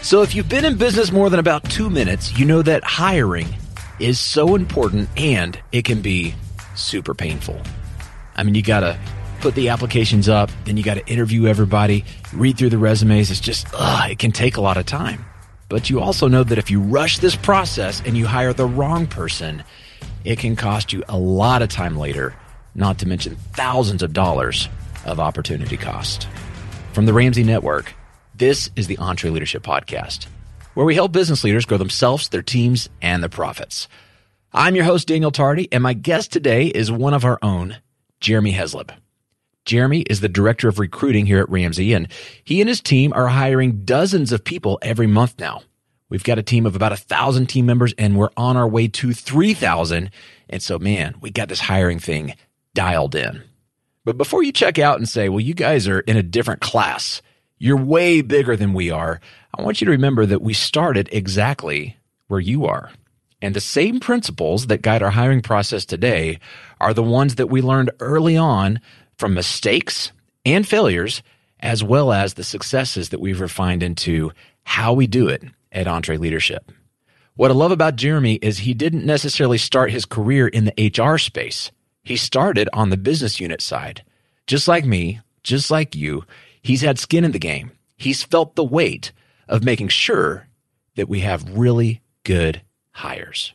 So if you've been in business more than about 2 minutes, you know that hiring is so important and it can be super painful. I mean, you got to put the applications up, then you got to interview everybody, read through the resumes. It's just, it can take a lot of time. But you also know that if you rush this process and you hire the wrong person, it can cost you a lot of time later, not to mention thousands of dollars of opportunity cost. From the Ramsey Network, this is the EntreLeadership Podcast, where we help business leaders grow themselves, their teams, and their profits. I'm your host, Daniel Tardy, and my guest today is one of our own, Jeremy Heslop. Jeremy is the Director of Recruiting here at Ramsey, and he and his team are hiring dozens of people every month now. We've got a team of about 1,000 team members, and we're on our way to 3,000. And so, man, we got this hiring thing dialed in. But before you check out and say, well, you guys are in a different class, you're way bigger than we are, I want you to remember that we started exactly where you are. And the same principles that guide our hiring process today are the ones that we learned early on from mistakes and failures, as well as the successes that we've refined into how we do it at EntreLeadership. What I love about Jeremy is he didn't necessarily start his career in the HR space. He started on the business unit side. Just like me, just like you, he's had skin in the game. He's felt the weight of making sure that we have really good hires.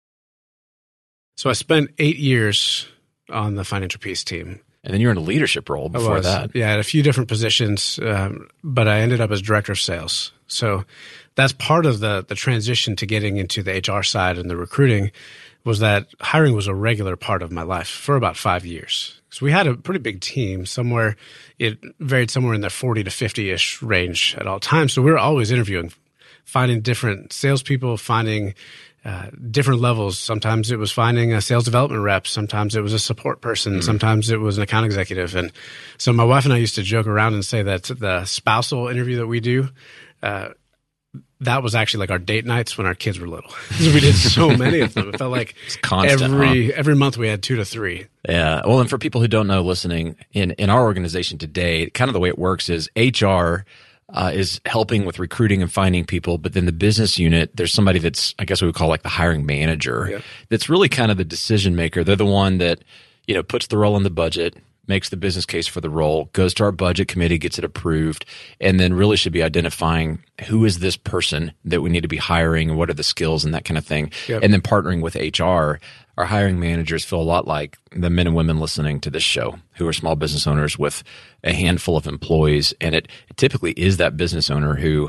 So I spent 8 years on the Financial Peace team. And then you're in a leadership role before that. Yeah, I had a few different positions, but I ended up as director of sales. So that's part of the transition to getting into the HR side and the recruiting was that hiring was a regular part of my life for about 5 years. So we had a pretty big team. It varied somewhere in the 40 to 50-ish range at all times. So we were always interviewing, finding different salespeople, finding different levels. Sometimes it was finding a sales development rep. Sometimes it was a support person. Sometimes it was an account executive. And so my wife and I used to joke around and say that the spousal interview that we do, that was actually like our date nights when our kids were little. We did so many of them. It felt like every month we had 2 to 3. Yeah. Well, and for people who don't know listening, in our organization today, kind of the way it works is HR is helping with recruiting and finding people, but then the business unit, there's somebody that's, I guess we would call like the hiring manager. That's really kind of the decision maker. They're the one that, puts the role in the budget, makes the business case for the role, goes to our budget committee, gets it approved, and then really should be identifying who is this person that we need to be hiring and what are the skills and that kind of thing. And then partnering with HR. Our hiring managers feel a lot like the men and women listening to this show who are small business owners with a handful of employees. And it typically is that business owner who,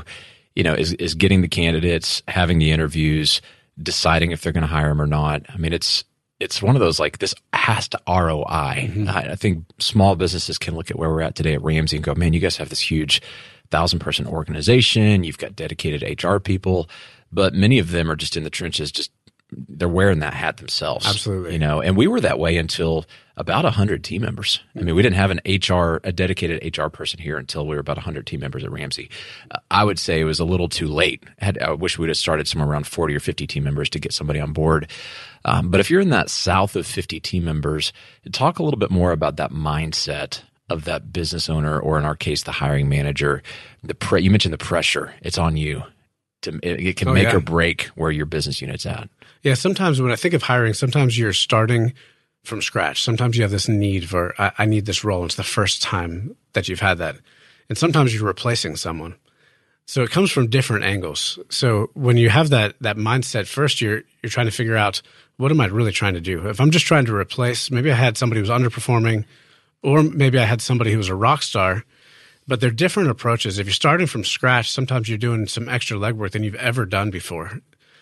is getting the candidates, having the interviews, deciding if they're going to hire them or not. I mean, it's one of those like this has to ROI. I think small businesses can look at where we're at today at Ramsey and go, man, you guys have this huge 1,000-person organization. You've got dedicated HR people, but many of them are just in the trenches, they're wearing that hat themselves. Absolutely. And we were that way until about 100 team members. I mean, we didn't have a dedicated HR person here until we were about 100 team members at Ramsey. I would say it was a little too late. I wish we'd have started somewhere around 40 or 50 team members to get somebody on board. But if you're in that south of 50 team members, talk a little bit more about that mindset of that business owner, or in our case, the hiring manager. You mentioned the pressure. It's on you. It can make or break where your business unit's at. Yeah, sometimes when I think of hiring, sometimes you're starting from scratch. Sometimes you have this need for, I need this role. It's the first time that you've had that. And sometimes you're replacing someone. So it comes from different angles. So when you have that mindset, first you're trying to figure out, what am I really trying to do? If I'm just trying to replace, maybe I had somebody who was underperforming, or maybe I had somebody who was a rock star. But they're different approaches. If you're starting from scratch, sometimes you're doing some extra legwork than you've ever done before.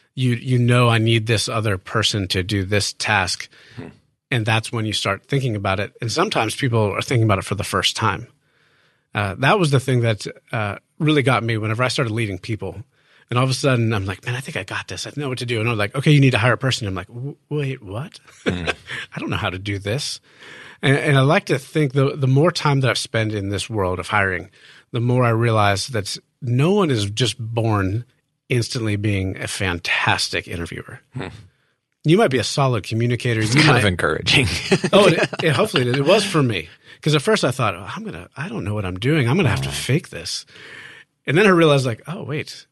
I need this other person to do this task. And that's when you start thinking about it. And sometimes people are thinking about it for the first time. That was the thing that really got me whenever I started leading people. And all of a sudden, I'm like, man, I think I got this. I know what to do. And I'm like, okay, you need to hire a person. I'm like, wait, what? I don't know how to do this. And I like to think the more time that I've spent in this world of hiring, the more I realize that no one is just born instantly being a fantastic interviewer. You might be a solid communicator. It's kind of encouraging. Hopefully it is. It was for me. Because at first I thought, I don't know what I'm doing. I'm going to have to fake this. And then I realized like, oh, wait,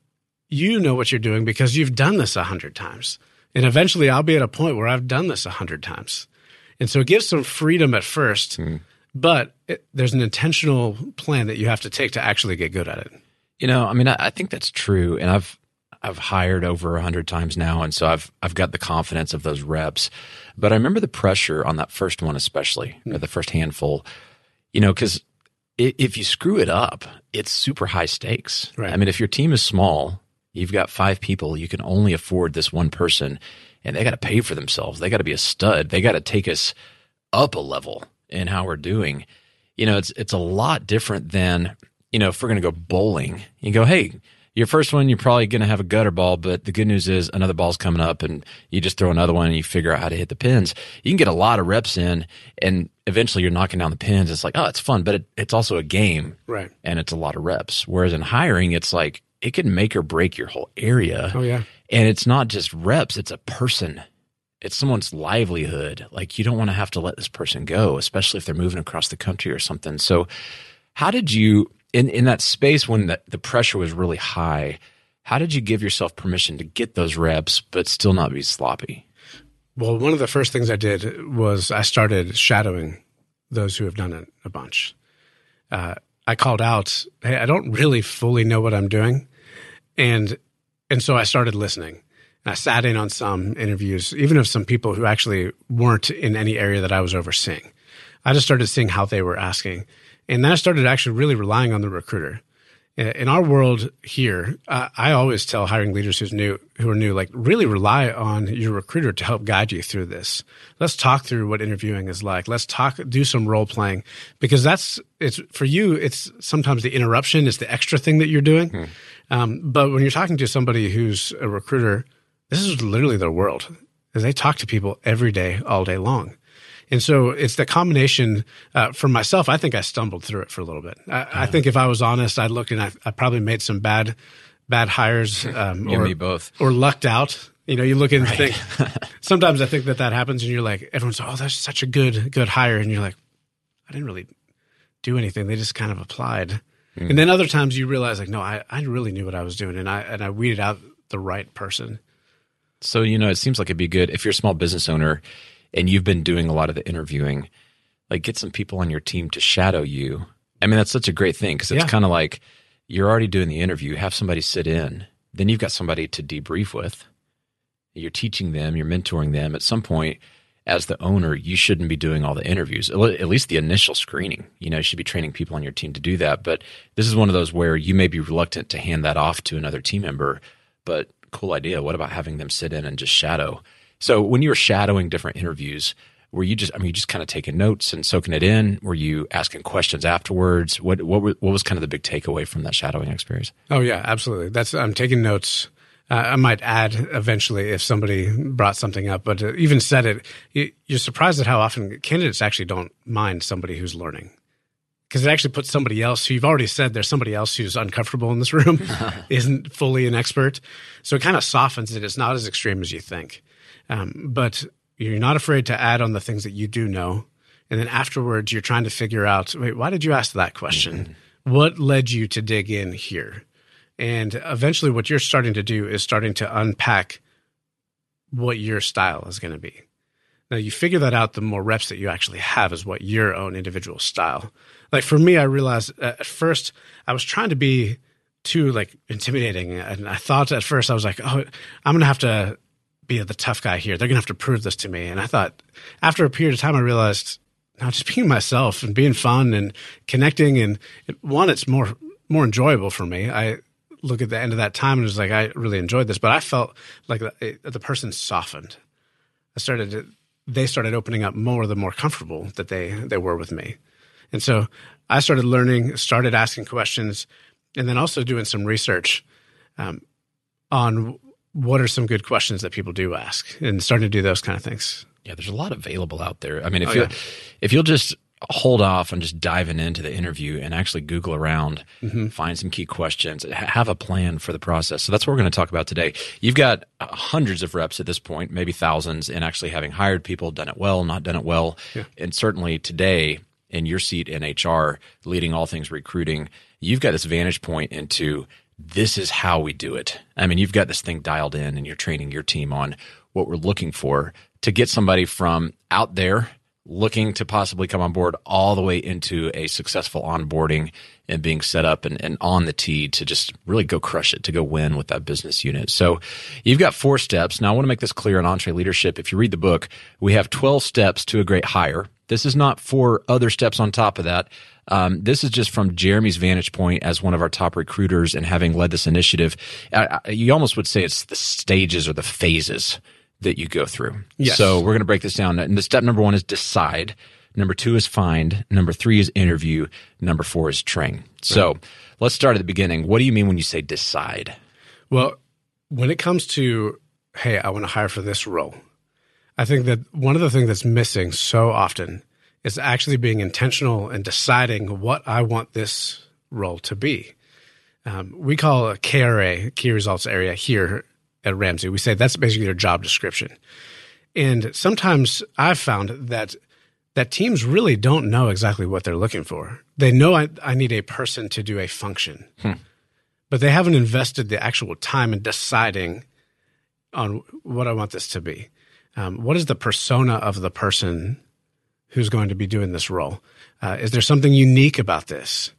you know what you're doing because you've done this 100 times. And eventually I'll be at a point where I've done this 100 times. And so it gives some freedom at first, but there's an intentional plan that you have to take to actually get good at it. You know, I mean, I think that's true. And I've hired over 100 times now. And so I've got the confidence of those reps. But I remember the pressure on that first one, especially, or the first handful, you know, because if you screw it up, it's super high stakes. Right. I mean, if your team is small, you've got 5 people, you can only afford this one person, and they got to pay for themselves. They got to be a stud. They got to take us up a level in how we're doing. You know, it's a lot different than, you know, if we're going to go bowling, you go, hey, your first one, you're probably going to have a gutter ball, but the good news is another ball's coming up and you just throw another one and you figure out how to hit the pins. You can get a lot of reps in and eventually you're knocking down the pins. It's like, oh, it's fun, but it's also a game. Right. And it's a lot of reps. Whereas in hiring, it's like it can make or break your whole area. Oh, yeah. And it's not just reps, it's a person. It's someone's livelihood. Like you don't want to have to let this person go, especially if they're moving across the country or something. So how did you, in that space when the pressure was really high, how did you give yourself permission to get those reps but still not be sloppy? Well, one of the first things I did was I started shadowing those who have done it a bunch. I called out, hey, I don't really fully know what I'm doing. And so I started listening. And I sat in on some interviews, even of some people who actually weren't in any area that I was overseeing. I just started seeing how they were asking. And then I started actually really relying on the recruiter. In our world here, I always tell hiring leaders who are new, like really rely on your recruiter to help guide you through this. Let's talk through what interviewing is like. Let's do some role playing because it's for you. It's sometimes the interruption is the extra thing that you're doing. But when you're talking to somebody who's a recruiter, this is literally their world. They talk to people every day, all day long. And so it's the combination for myself. I think I stumbled through it for a little bit. I think if I was honest, I looked and I probably made some bad hires or me both. Or lucked out. You know, you look and think sometimes I think that happens and you're like, everyone's, oh, that's such a good hire. And you're like, I didn't really do anything. They just kind of applied. And then other times you realize like, no, I really knew what I was doing. And I weeded out the right person. So, you know, it seems like it'd be good if you're a small business owner and you've been doing a lot of the interviewing, like get some people on your team to shadow you. I mean, that's such a great thing because it's kind of like you're already doing the interview, have somebody sit in, then you've got somebody to debrief with. You're teaching them, you're mentoring them. At some point, as the owner, you shouldn't be doing all the interviews, at least the initial screening. You know, you should be training people on your team to do that. But this is one of those where you may be reluctant to hand that off to another team member, but cool idea. What about having them sit in and just shadow? So when you were shadowing different interviews, were you just kind of taking notes and soaking it in? Were you asking questions afterwards? What was kind of the big takeaway from that shadowing experience? Oh yeah, absolutely. I'm taking notes. I might add eventually if somebody brought something up, but even said it, you're surprised at how often candidates actually don't mind somebody who's learning. Because it actually puts somebody else who you've already said there's somebody else who's uncomfortable in this room, isn't fully an expert. So it kind of softens it. It's not as extreme as you think. But you're not afraid to add on the things that you do know. And then afterwards, you're trying to figure out, wait, why did you ask that question? What led you to dig in here? And eventually what you're starting to do is starting to unpack what your style is going to be. Now, you figure that out, the more reps that you actually have is what your own individual style. Like for me, I realized at first I was trying to be too like intimidating. And I thought at first I was like, oh, I'm going to have to be the tough guy here. They're going to have to prove this to me. And I thought after a period of time, I realized no, just being myself and being fun and connecting. And one, it's more enjoyable for me. I look at the end of that time and it was like, I really enjoyed this, but I felt like the person softened. They started opening up more the more comfortable that they were with me. And so I started learning, started asking questions, and then also doing some research on what are some good questions that people do ask and starting to do those kind of things. Yeah, there's a lot available out there. I mean, if you'll just hold off on just diving into the interview and actually Google around, find some key questions, have a plan for the process. So that's what we're going to talk about today. You've got hundreds of reps at this point, maybe thousands, and actually having hired people, done it well, not done it well. Yeah. And certainly today, in your seat in HR, leading all things recruiting, you've got this vantage point into this is how we do it. I mean, you've got this thing dialed in and you're training your team on what we're looking for to get somebody from out there looking to possibly come on board all the way into a successful onboarding and being set up and on the tee to just really go crush it, to go win with that business unit. So you've got 4 steps. Now, I want to make this clear on EntreLeadership. If you read the book, we have 12 steps to a great hire. This is not 4 other steps on top of that. This is just from Jeremy's vantage point as one of our top recruiters and having led this initiative. You almost would say it's the stages or the phases that you go through. Yes. So we're going to break this down. And the step number 1 is decide. Number 2 is find. Number 3 is interview. Number 4 is train. So let's start at the beginning. What do you mean when you say decide? Well, when it comes to, hey, I want to hire for this role, I think that one of the things that's missing so often is actually being intentional and deciding what I want this role to be. We call a KRA, key results area, here at Ramsey. We say that's basically their job description. And sometimes I've found that teams really don't know exactly what they're looking for. They know I need a person to do a function, but they haven't invested the actual time in deciding on what I want this to be. What is the persona of the person who's going to be doing this role? Is there something unique about this?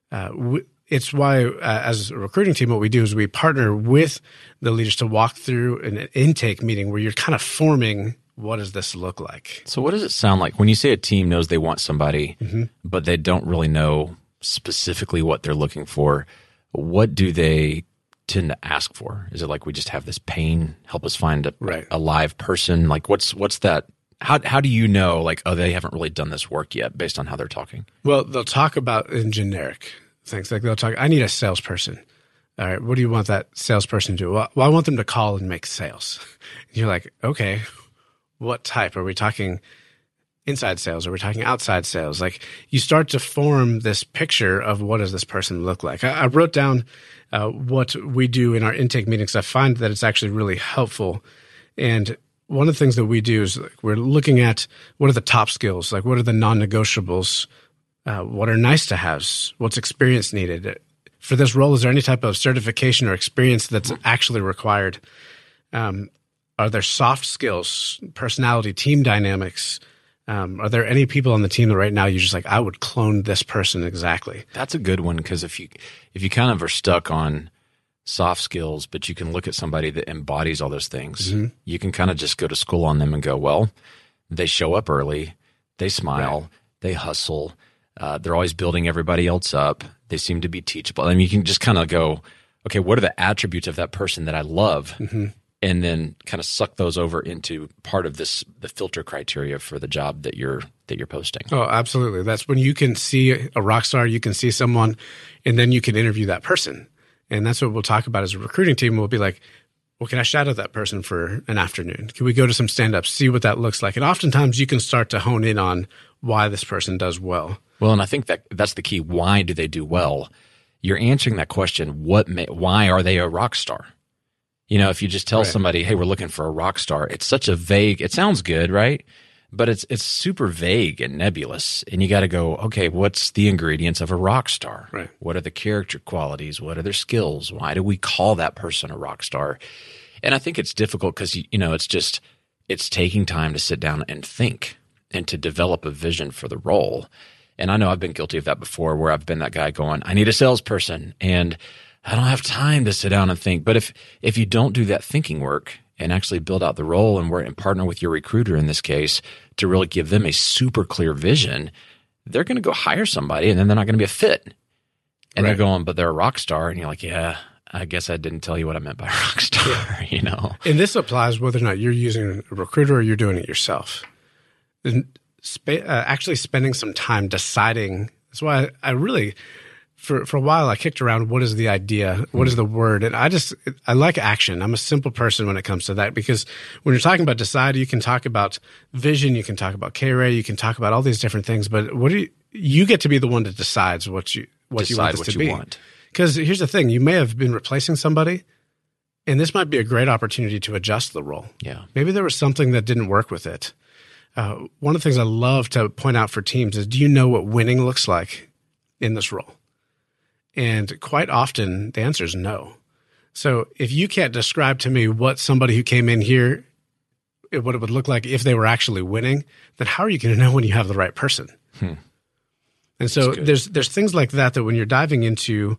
It's why, as a recruiting team, what we do is we partner with the leaders to walk through an intake meeting where you're kind of forming, what does this look like? So what does it sound like when you say a team knows they want somebody, but they don't really know specifically what they're looking for? What do they tend to ask for? Is it like, we just have this pain, help us find a live person? Like what's that? How do you know, like, oh, they haven't really done this work yet based on how they're talking? Well, they'll talk about in generic things. Like they'll talk, I need a salesperson. All right, what do you want that salesperson to do? Well, I want them to call and make sales. And you're like, okay, what type? Are we talking inside sales? Are we talking outside sales? Like you start to form this picture of what does this person look like. I wrote down what we do in our intake meetings. I find that it's actually really helpful. And one of the things that we do is we're looking at what are the top skills, like what are the non-negotiables, what are nice to haves, what's experience needed. For this role, is there any type of certification or experience that's actually required? Are there soft skills, personality, team dynamics? Are there any people on the team that right now you're just like, I would clone this person exactly? That's a good one, because if you kind of are stuck on soft skills, but you can look at somebody that embodies all those things, you can kind of just go to school on them and go, well, they show up early, they smile, they hustle, they're always building everybody else up, they seem to be teachable. I mean, you can just kind of go, okay, what are the attributes of that person that I love? And then kind of suck those over into part of the filter criteria for the job that you're posting. Oh, absolutely. That's when you can see a rock star, you can see someone, and then you can interview that person. And that's what we'll talk about as a recruiting team. We'll be like, well, can I shadow that person for an afternoon? Can we go to some stand-ups, see what that looks like? And oftentimes you can start to hone in on why this person does well. Well, and I think that's the key. Why do they do well? You're answering that question. Why are they a rock star? You know, if you just tell somebody, hey, we're looking for a rock star, it's such a vague, it sounds good, right? But it's super vague and nebulous. And you got to go, okay, what's the ingredients of a rock star? Right. What are the character qualities? What are their skills? Why do we call that person a rock star? And I think it's difficult because, you know, it's taking time to sit down and think and to develop a vision for the role. And I know I've been guilty of that before, where I've been that guy going, I need a salesperson, and I don't have time to sit down and think. But if you don't do that thinking work and actually build out the role and partner with your recruiter in this case to really give them a super clear vision, they're going to go hire somebody, and then they're not going to be a fit. And they're going, but they're a rock star. And you're like, yeah, I guess I didn't tell you what I meant by rock star, you know? And this applies whether or not you're using a recruiter or you're doing it yourself. And actually spending some time deciding. That's why I really, for a while, I kicked around, what is the idea? What is the word? And I like action. I'm a simple person when it comes to that, because when you're talking about decide, you can talk about vision, you can talk about K-Ray, you can talk about all these different things, but you get to be the one that decides what you want this to be. Because here's the thing, you may have been replacing somebody, and this might be a great opportunity to adjust the role. Yeah. Maybe there was something that didn't work with it. One of the things I love to point out for teams is, do you know what winning looks like in this role? And quite often the answer is no. So if you can't describe to me what somebody who came in here, what it would look like if they were actually winning, then how are you going to know when you have the right person? And so there's things like that when you're diving into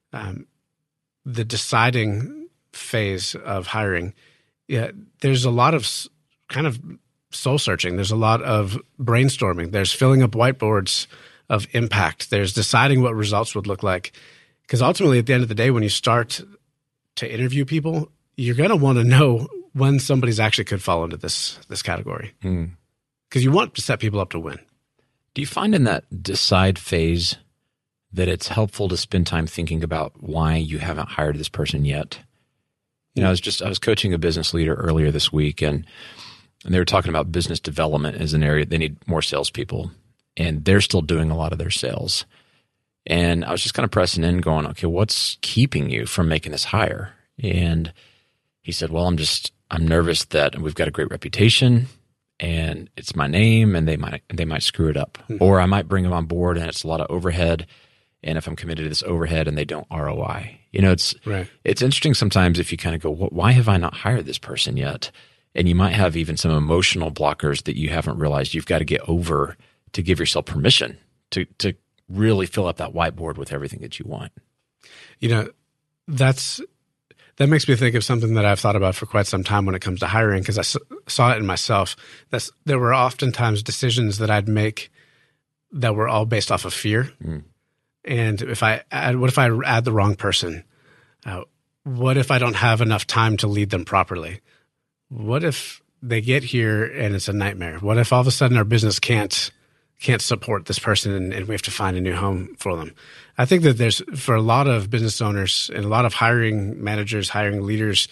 the deciding phase of hiring, there's a lot of kind of soul searching. There's a lot of brainstorming. There's filling up whiteboards of impact. There's deciding what results would look like. Because ultimately, at the end of the day, when you start to interview people, you're going to want to know when somebody's actually could fall into this category. Because you want to set people up to win. Do you find in that decide phase that it's helpful to spend time thinking about why you haven't hired this person yet? You know, I was coaching a business leader earlier this week, and they were talking about business development as an area. They need more salespeople, and they're still doing a lot of their sales. And I was just kind of pressing in going, okay, what's keeping you from making this hire? And he said, well, I'm nervous that we've got a great reputation and it's my name and they might screw it up. Or I might bring them on board and it's a lot of overhead. And if I'm committed to this overhead and they don't ROI, you know, it's interesting sometimes if you kind of go, why have I not hired this person yet? And you might have even some emotional blockers that you haven't realized you've got to get over to give yourself permission to really fill up that whiteboard with everything that you want. You know, that makes me think of something that I've thought about for quite some time when it comes to hiring, because I saw it in myself. There were oftentimes decisions that I'd make that were all based off of fear. And what if I add the wrong person? What if I don't have enough time to lead them properly? What if they get here and it's a nightmare? What if all of a sudden our business can't support this person and we have to find a new home for them? I think that there's, for a lot of business owners and a lot of hiring managers, hiring leaders,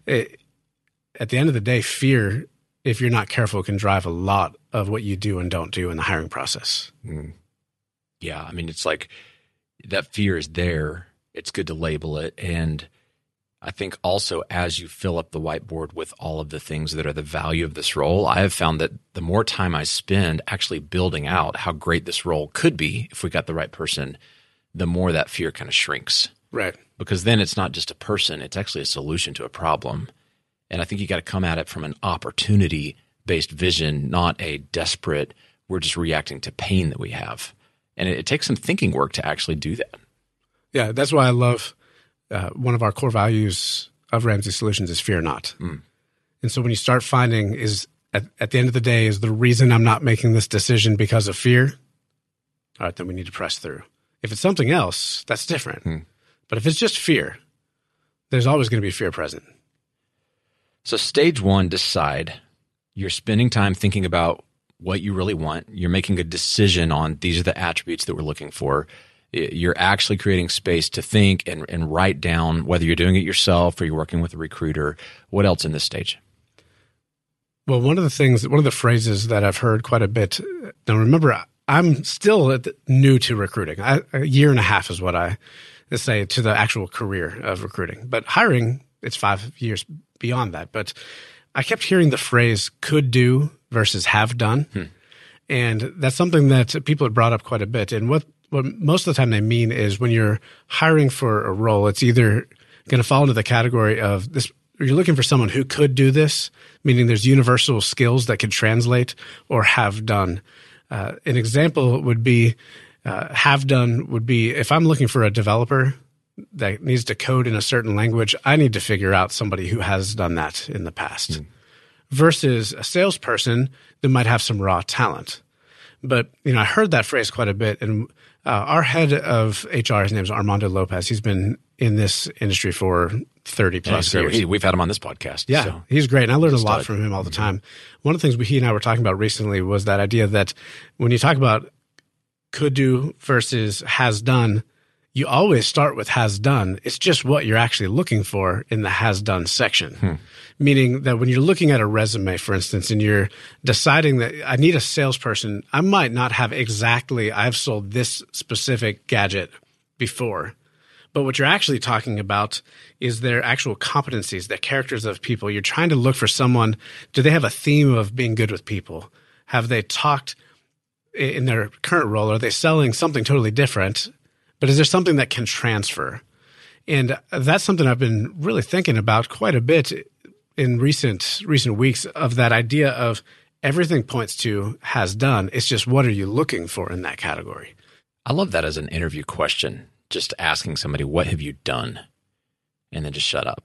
at the end of the day, fear, if you're not careful, can drive a lot of what you do and don't do in the hiring process. Yeah. I mean, it's like that fear is there. It's good to label it. And I think also as you fill up the whiteboard with all of the things that are the value of this role, I have found that the more time I spend actually building out how great this role could be if we got the right person, the more that fear kind of shrinks. Right. Because then it's not just a person, it's actually a solution to a problem. And I think you got to come at it from an opportunity-based vision, not a desperate, we're just reacting to pain that we have. And it takes some thinking work to actually do that. Yeah, that's why I love one of our core values of Ramsey Solutions is fear not. And so when you start finding is at the end of the day, is the reason I'm not making this decision because of fear? All right, then we need to press through. If it's something else, that's different. But if it's just fear, there's always going to be fear present. So stage one, decide. You're spending time thinking about what you really want. You're making a decision on these are the attributes that we're looking for. You're actually creating space to think and write down whether you're doing it yourself or you're working with a recruiter. What else in this stage? Well, one of the phrases that I've heard quite a bit. Now, remember, I'm still new to recruiting. A year and a half is what I say to the actual career of recruiting. But hiring, it's 5 years beyond that. But I kept hearing the phrase could do versus have done. And that's something that people have brought up quite a bit. And what most of the time they mean is when you're hiring for a role, it's either going to fall into the category of this, you're looking for someone who could do this, meaning there's universal skills that could translate, or have done. An example would be have done would be if I'm looking for a developer that needs to code in a certain language, I need to figure out somebody who has done that in the past versus a salesperson that might have some raw talent. But, you know, I heard that phrase quite a bit. And our head of HR, his name is Armando Lopez. He's been in this industry for 30 plus years. We've had him on this podcast. Yeah, so. He's great. And I learned a lot from him all the time. One of the things he and I were talking about recently was that idea that when you talk about could do versus has done, you always start with has done. It's just what you're actually looking for in the has done section. Meaning that when you're looking at a resume, for instance, and you're deciding that I need a salesperson, I might not have I've sold this specific gadget before. But what you're actually talking about is their actual competencies, the characters of people. You're trying to look for someone. Do they have a theme of being good with people? Have they talked in their current role? Are they selling something totally different? but is there something that can transfer? And that's something I've been really thinking about quite a bit in recent weeks, of that idea of everything points to has done. It's just, what are you looking for in that category? I love that as an interview question, just asking somebody, what have you done? And then just shut up.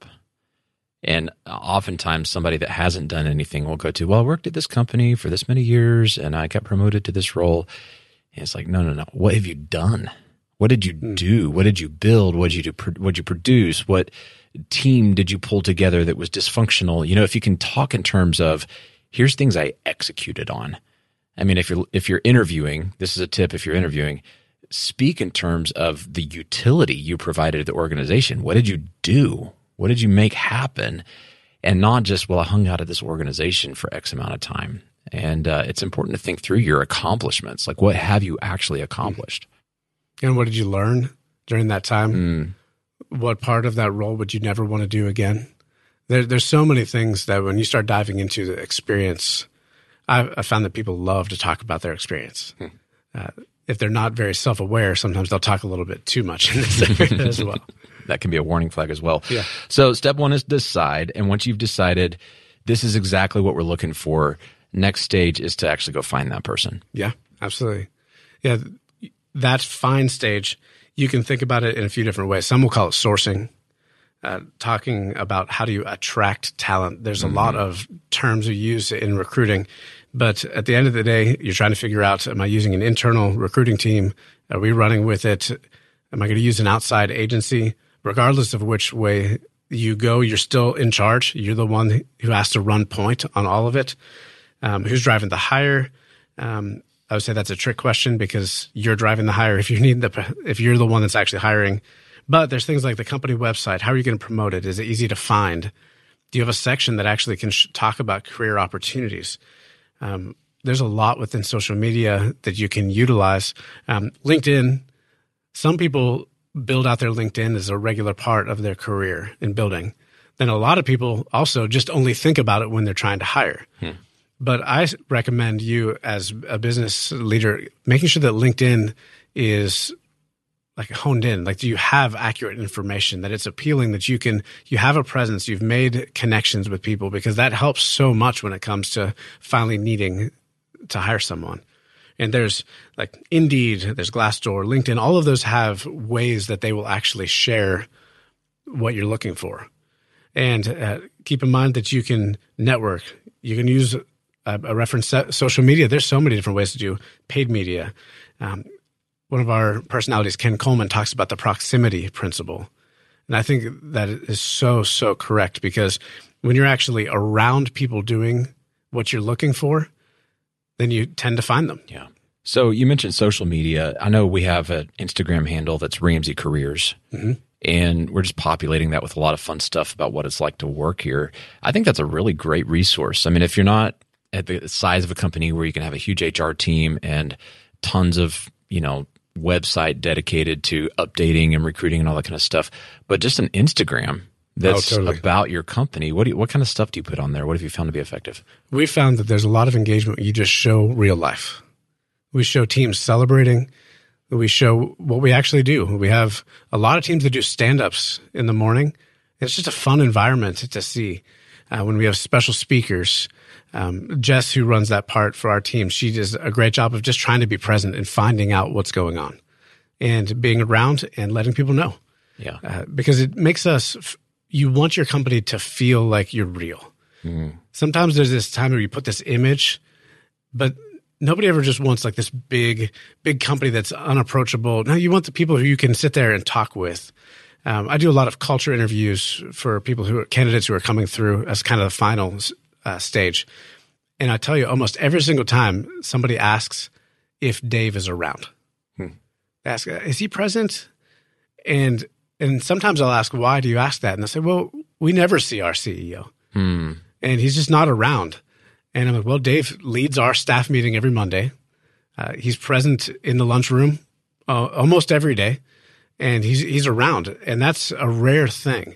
And oftentimes somebody that hasn't done anything will go to, well, I worked at this company for this many years and I got promoted to this role. And it's like, no. What have you done? What did you do? What did you build? What did you do? What did you produce? What team did you pull together that was dysfunctional? You know, if you can talk in terms of, here's things I executed on. I mean, if you're interviewing, this is a tip. If you're interviewing, speak in terms of the utility you provided to the organization. What did you do? What did you make happen? And not just, well, I hung out at this organization for X amount of time. And it's important to think through your accomplishments. Like, what have you actually accomplished? And what did you learn during that time? What part of that role would you never want to do again? There's so many things that when you start diving into the experience, I found that people love to talk about their experience. If they're not very self-aware, sometimes they'll talk a little bit too much in this area as well. That can be a warning flag as well. Yeah. So step one is decide. And once you've decided this is exactly what we're looking for, next stage is to actually go find that person. Yeah, absolutely. Yeah, that find stage, you can think about it in a few different ways. Some will call it sourcing, talking about how do you attract talent. There's a lot of terms we use in recruiting. But at the end of the day, you're trying to figure out, am I using an internal recruiting team? Are we running with it? Am I going to use an outside agency? Regardless of which way you go, you're still in charge. You're the one who has to run point on all of it. Who's driving the hire? I would say that's a trick question because you're driving the hire if you're the one that's actually hiring. But there's things like the company website. How are you going to promote it? Is it easy to find? Do you have a section that actually can talk about career opportunities? There's a lot within social media that you can utilize. LinkedIn, some people build out their LinkedIn as a regular part of their career in building. Then a lot of people also just only think about it when they're trying to hire. But I recommend you as a business leader making sure that LinkedIn is like honed in. Like, do you have accurate information, that it's appealing, that you have a presence, you've made connections with people, because that helps so much when it comes to finally needing to hire someone. And there's like Indeed, there's Glassdoor, LinkedIn, all of those have ways that they will actually share what you're looking for. And keep in mind that you can network. You can use a reference social media. There's so many different ways to do paid media. One of our personalities, Ken Coleman, talks about the proximity principle. And I think that is so, so correct, because when you're actually around people doing what you're looking for, then you tend to find them. Yeah. So you mentioned social media. I know we have an Instagram handle that's Ramsey Careers, and we're just populating that with a lot of fun stuff about what it's like to work here. I think that's a really great resource. I mean, if you're not at the size of a company where you can have a huge HR team and tons of, website dedicated to updating and recruiting and all that kind of stuff, but just an Instagram that's about your company. What kind of stuff do you put on there? What have you found to be effective? We found that there's a lot of engagement when you just show real life. We show teams celebrating. We show what we actually do. We have a lot of teams that do stand-ups in the morning. It's just a fun environment to see. When we have special speakers, Jess, who runs that part for our team, she does a great job of just trying to be present and finding out what's going on and being around and letting people know. Yeah. Because it makes you want your company to feel like you're real. Sometimes there's this time where you put this image, but nobody ever just wants like this big company that's unapproachable. No, you want the people who you can sit there and talk with. I do a lot of culture interviews for candidates who are coming through as kind of the final stage. And I tell you, almost every single time somebody asks if Dave is around. They ask, is he present? And sometimes I'll ask, why do you ask that? And they'll say, well, we never see our CEO. And he's just not around. And I'm like, well, Dave leads our staff meeting every Monday. He's present in the lunchroom almost every day. And he's around. And that's a rare thing.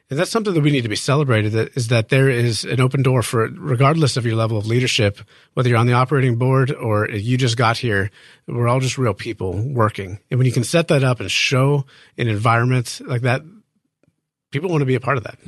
And that's something that we need to be celebrated, that there is an open door for, regardless of your level of leadership, whether you're on the operating board or you just got here, we're all just real people working. And when you can set that up and show an environment like that, people want to be a part of that.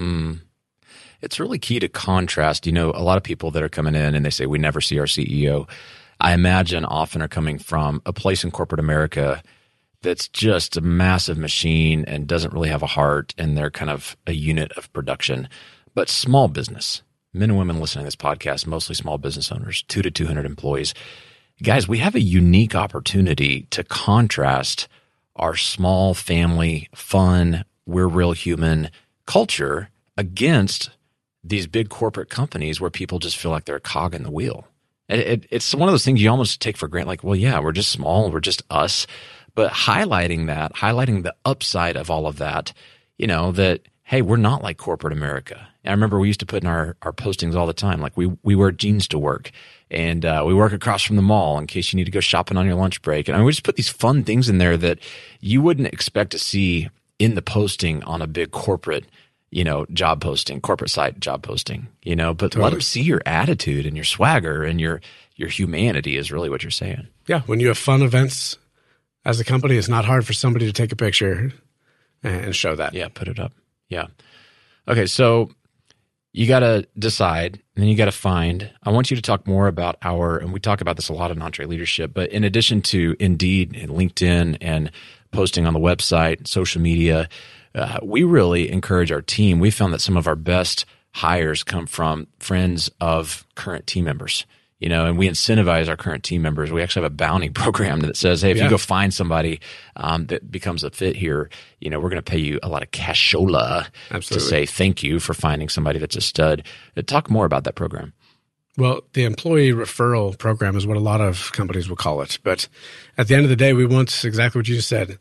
It's really key to contrast. A lot of people that are coming in and they say, we never see our CEO, I imagine often are coming from a place in corporate America that's just a massive machine and doesn't really have a heart, and they're kind of a unit of production. But small business, men and women listening to this podcast, mostly small business owners, 2 to 200 employees. Guys, we have a unique opportunity to contrast our small family, fun, we're real human culture against these big corporate companies where people just feel like they're a cog in the wheel. It's one of those things you almost take for granted, like, well, yeah, we're just small, we're just us. But highlighting the upside of all of that, that, hey, we're not like corporate America. And I remember we used to put in our postings all the time, like we wear jeans to work, and we work across from the mall in case you need to go shopping on your lunch break. And we just put these fun things in there that you wouldn't expect to see in the posting on a big corporate, job posting, corporate site job posting, but totally. Let them see your attitude and your swagger and your humanity is really what you're saying. Yeah. When you have fun events as a company, it's not hard for somebody to take a picture and show that. Yeah. Put it up. Yeah. Okay. So you got to decide, and then you got to find. I want you to talk more about and we talk about this a lot in EntreLeadership, but in addition to Indeed and LinkedIn and posting on the website, social media, we really encourage our team. We found that some of our best hires come from friends of current team members, and we incentivize our current team members. We actually have a bounty program that says, hey, if you go find somebody that becomes a fit here, we're going to pay you a lot of cashola to say thank you for finding somebody that's a stud. Talk more about that program. Well, the employee referral program is what a lot of companies will call it. But at the end of the day, we want exactly what you just said.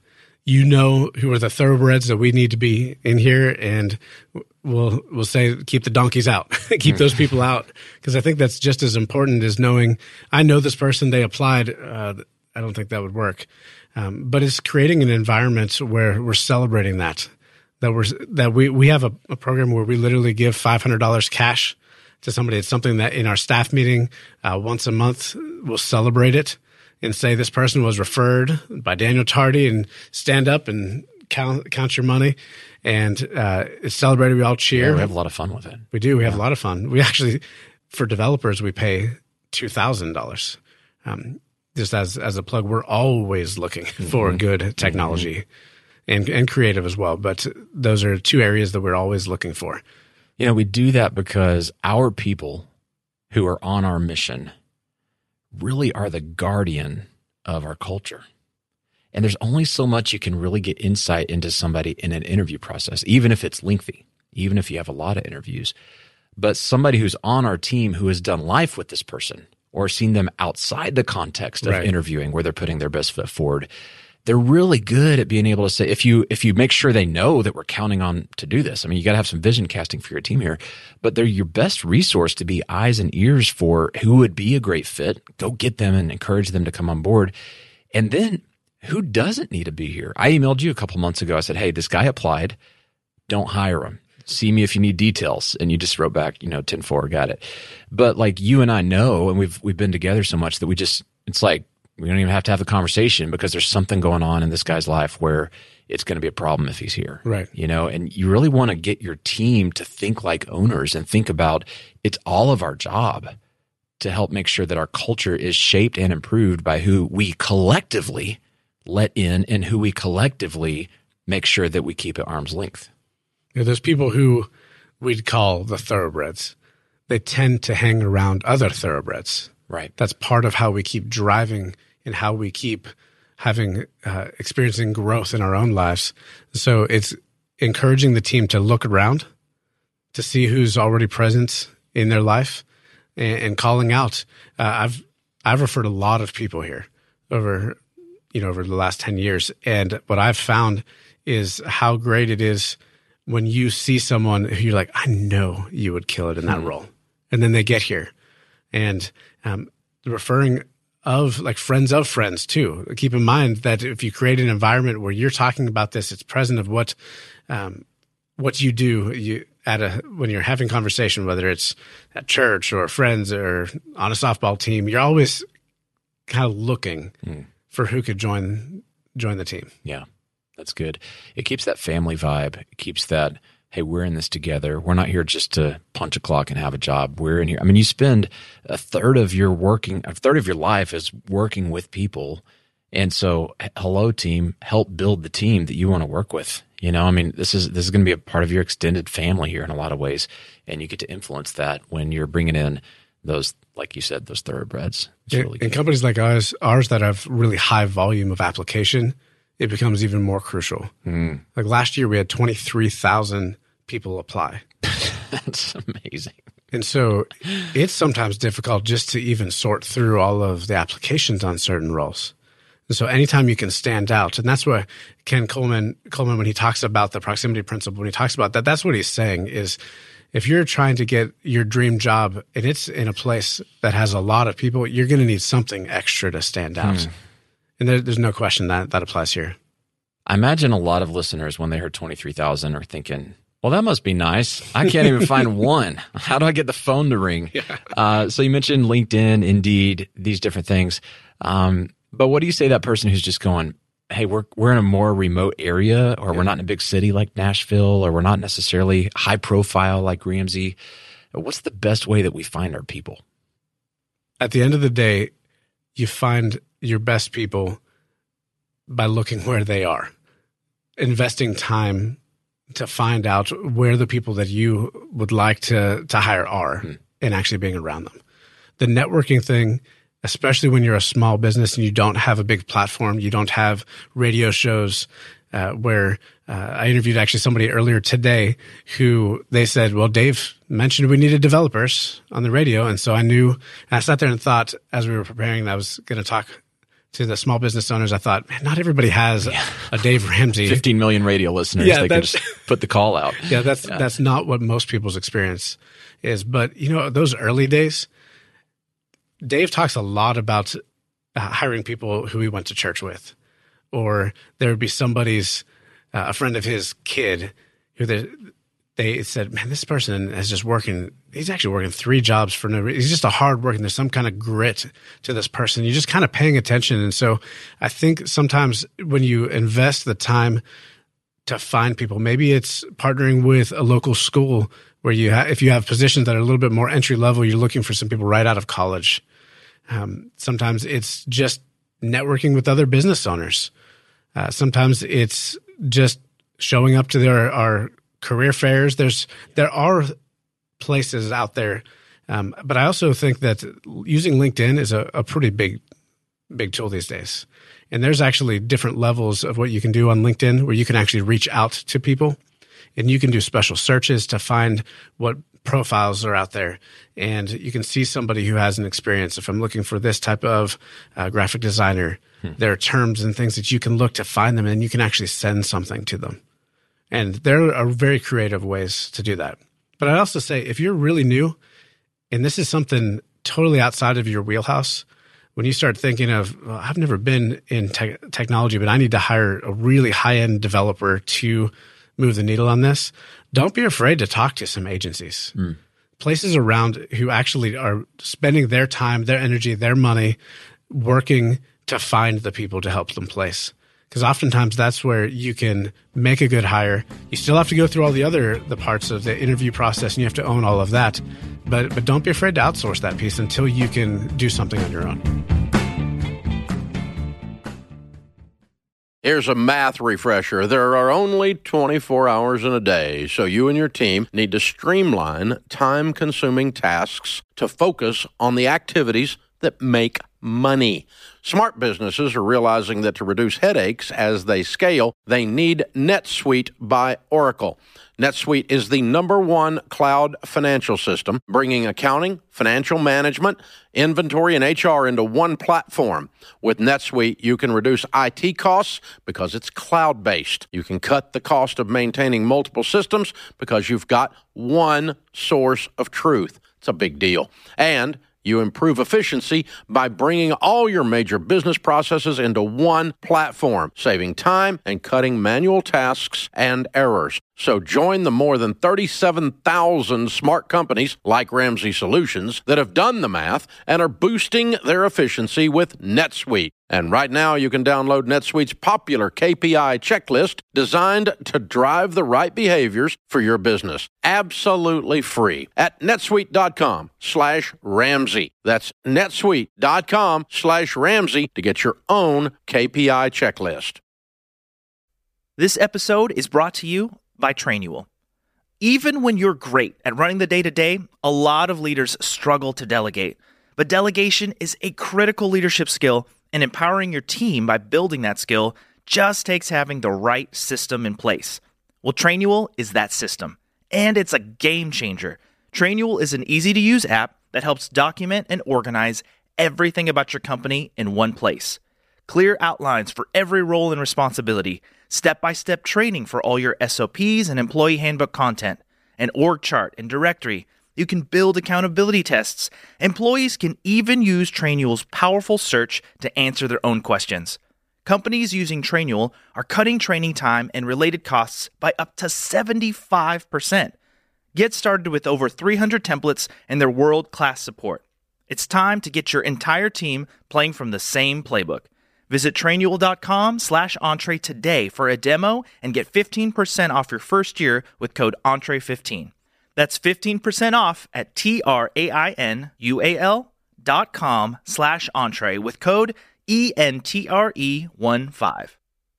Who are the thoroughbreds that we need to be in here, and we'll say keep the donkeys out, keep those people out, because I think that's just as important as knowing I know this person, they applied. I don't think that would work, but it's creating an environment where we're celebrating that we have a program where we literally give $500 cash to somebody. It's something that in our staff meeting once a month we'll celebrate it and say this person was referred by Daniel Tardy, and stand up and count your money. And it's celebrated. We all cheer. Yeah, we have a lot of fun with it. We do. We have a lot of fun. We actually, for developers, we pay $2,000. Just as a plug, we're always looking for good technology and creative as well. But those are two areas that we're always looking for. We do that because our people who are on our mission really are the guardian of our culture. And there's only so much you can really get insight into somebody in an interview process, even if it's lengthy, even if you have a lot of interviews. But somebody who's on our team who has done life with this person or seen them outside the context of interviewing where they're putting their best foot forward, they're really good at being able to say, if you make sure they know that we're counting on to do this. I mean, you got to have some vision casting for your team here, but they're your best resource to be eyes and ears for who would be a great fit. Go get them and encourage them to come on board. And then who doesn't need to be here? I emailed you a couple months ago. I said, hey, this guy applied. Don't hire him. See me if you need details. And you just wrote back, 10-4, got it. But like you and I know, and we've been together so much that it's like, we don't even have to have the conversation because there's something going on in this guy's life where it's going to be a problem if he's here. Right. And you really want to get your team to think like owners and think about it's all of our job to help make sure that our culture is shaped and improved by who we collectively let in and who we collectively make sure that we keep at arm's length. There's people who we'd call the thoroughbreds. They tend to hang around other thoroughbreds. Right. That's part of how we keep driving and how we keep experiencing growth in our own lives. So it's encouraging the team to look around to see who's already present in their life and calling out. I've referred a lot of people here over the last 10 years. And what I've found is how great it is when you see someone who you're like, I know you would kill it in that role. And then they get here. And referring of like friends of friends too. Keep in mind that if you create an environment where you're talking about this, it's present of what what you do when you're having conversation, whether it's at church or friends or on a softball team, you're always kind of looking for who could join the team. Yeah, that's good. It keeps that family vibe. It keeps that, hey, we're in this together. We're not here just to punch a clock and have a job. We're in here. I mean, you spend a third of your life is working with people. And so, hello, team, help build the team that you want to work with. You know, I mean, this is going to be a part of your extended family here in a lot of ways. And you get to influence that when you're bringing in those, like you said, those thoroughbreds. It's really good. In companies like ours that have really high volume of application, it becomes even more crucial. Like last year, we had 23,000 people apply. That's amazing. And so it's sometimes difficult just to even sort through all of the applications on certain roles. And so anytime you can stand out, and that's what Ken Coleman, when he talks about the proximity principle, when he talks about that, that's what he's saying is if you're trying to get your dream job and it's in a place that has a lot of people, you're going to need something extra to stand out. And there's no question that applies here. I imagine a lot of listeners, when they heard 23,000, are thinking, well, that must be nice. I can't even find one. How do I get the phone to ring? Yeah. So you mentioned LinkedIn, Indeed, these different things. But what do you say to that person who's just going, hey, we're in a more remote area, or we're not in a big city like Nashville, or we're not necessarily high profile like Ramsey. What's the best way that we find our people? At the end of the day, you find your best people by looking where they are, investing time to find out where the people that you would like to hire are and actually being around them. The networking thing, especially when you're a small business and you don't have a big platform, you don't have radio shows where I interviewed actually somebody earlier today who they said, well, Dave mentioned we needed developers on the radio. And so I sat there and thought as we were preparing that I was going to talk to the small business owners, I thought, man, not everybody has a Dave Ramsey. 15 million radio listeners. They can just put the call out. Yeah, that's not what most people's experience is. But, those early days, Dave talks a lot about hiring people who he went to church with, or there would be a friend of his kid who they said, man, this person is just he's actually working 3 jobs for no reason. He's just a hard worker. There's some kind of grit to this person. You're just kind of paying attention. And so I think sometimes when you invest the time to find people, maybe it's partnering with a local school where if you have positions that are a little bit more entry level, you're looking for some people right out of college. Sometimes it's just networking with other business owners. Sometimes it's just showing up to our career fairs. There are places out there, but I also think that using LinkedIn is a pretty big tool these days. And there's actually different levels of what you can do on LinkedIn where you can actually reach out to people, and you can do special searches to find what profiles are out there. And you can see somebody who has an experience. If I'm looking for this type of graphic designer, there are terms and things that you can look to find them, and you can actually send something to them. And there are very creative ways to do that. But I'd also say if you're really new and this is something totally outside of your wheelhouse, when you start thinking of, well, I've never been in technology, but I need to hire a really high-end developer to move the needle on this, don't be afraid to talk to some agencies. Places around who actually are spending their time, their energy, their money working to find the people to help them place. Because oftentimes that's where you can make a good hire. You still have to go through all the parts of the interview process, and you have to own all of that. But don't be afraid to outsource that piece until you can do something on your own. Here's a math refresher. There are only 24 hours in a day, so you and your team need to streamline time-consuming tasks to focus on the activities that make money. Smart businesses are realizing that to reduce headaches as they scale, they need NetSuite by Oracle. NetSuite is the #1 cloud financial system, bringing accounting, financial management, inventory, and HR into one platform. With NetSuite, you can reduce IT costs because it's cloud-based. You can cut the cost of maintaining multiple systems because you've got one source of truth. It's a big deal. And you improve efficiency by bringing all your major business processes into one platform, saving time and cutting manual tasks and errors. So join the more than 37,000 smart companies like Ramsey Solutions that have done the math and are boosting their efficiency with NetSuite. And right now you can download NetSuite's popular KPI checklist designed to drive the right behaviors for your business. Absolutely free at netsuite.com/Ramsey. That's netsuite.com/Ramsey to get your own KPI checklist. This episode is brought to you by Trainual. Even when you're great at running the day-to-day, a lot of leaders struggle to delegate. But delegation is a critical leadership skill, and empowering your team by building that skill just takes having the right system in place. Well, Trainual is that system, and it's a game changer. Trainual is an easy-to-use app that helps document and organize everything about your company in one place. Clear outlines for every role and responsibility, step-by-step training for all your SOPs and employee handbook content, an org chart and directory. You can build accountability tests. Employees can even use Trainual's powerful search to answer their own questions. Companies using Trainual are cutting training time and related costs by up to 75%. Get started with over 300 templates and their world-class support. It's time to get your entire team playing from the same playbook. Visit Trainual.com/Entree today for a demo and get 15% off your first year with code Entree15. That's 15% off at TRAINUAL.com/Entree with code ENTRE15.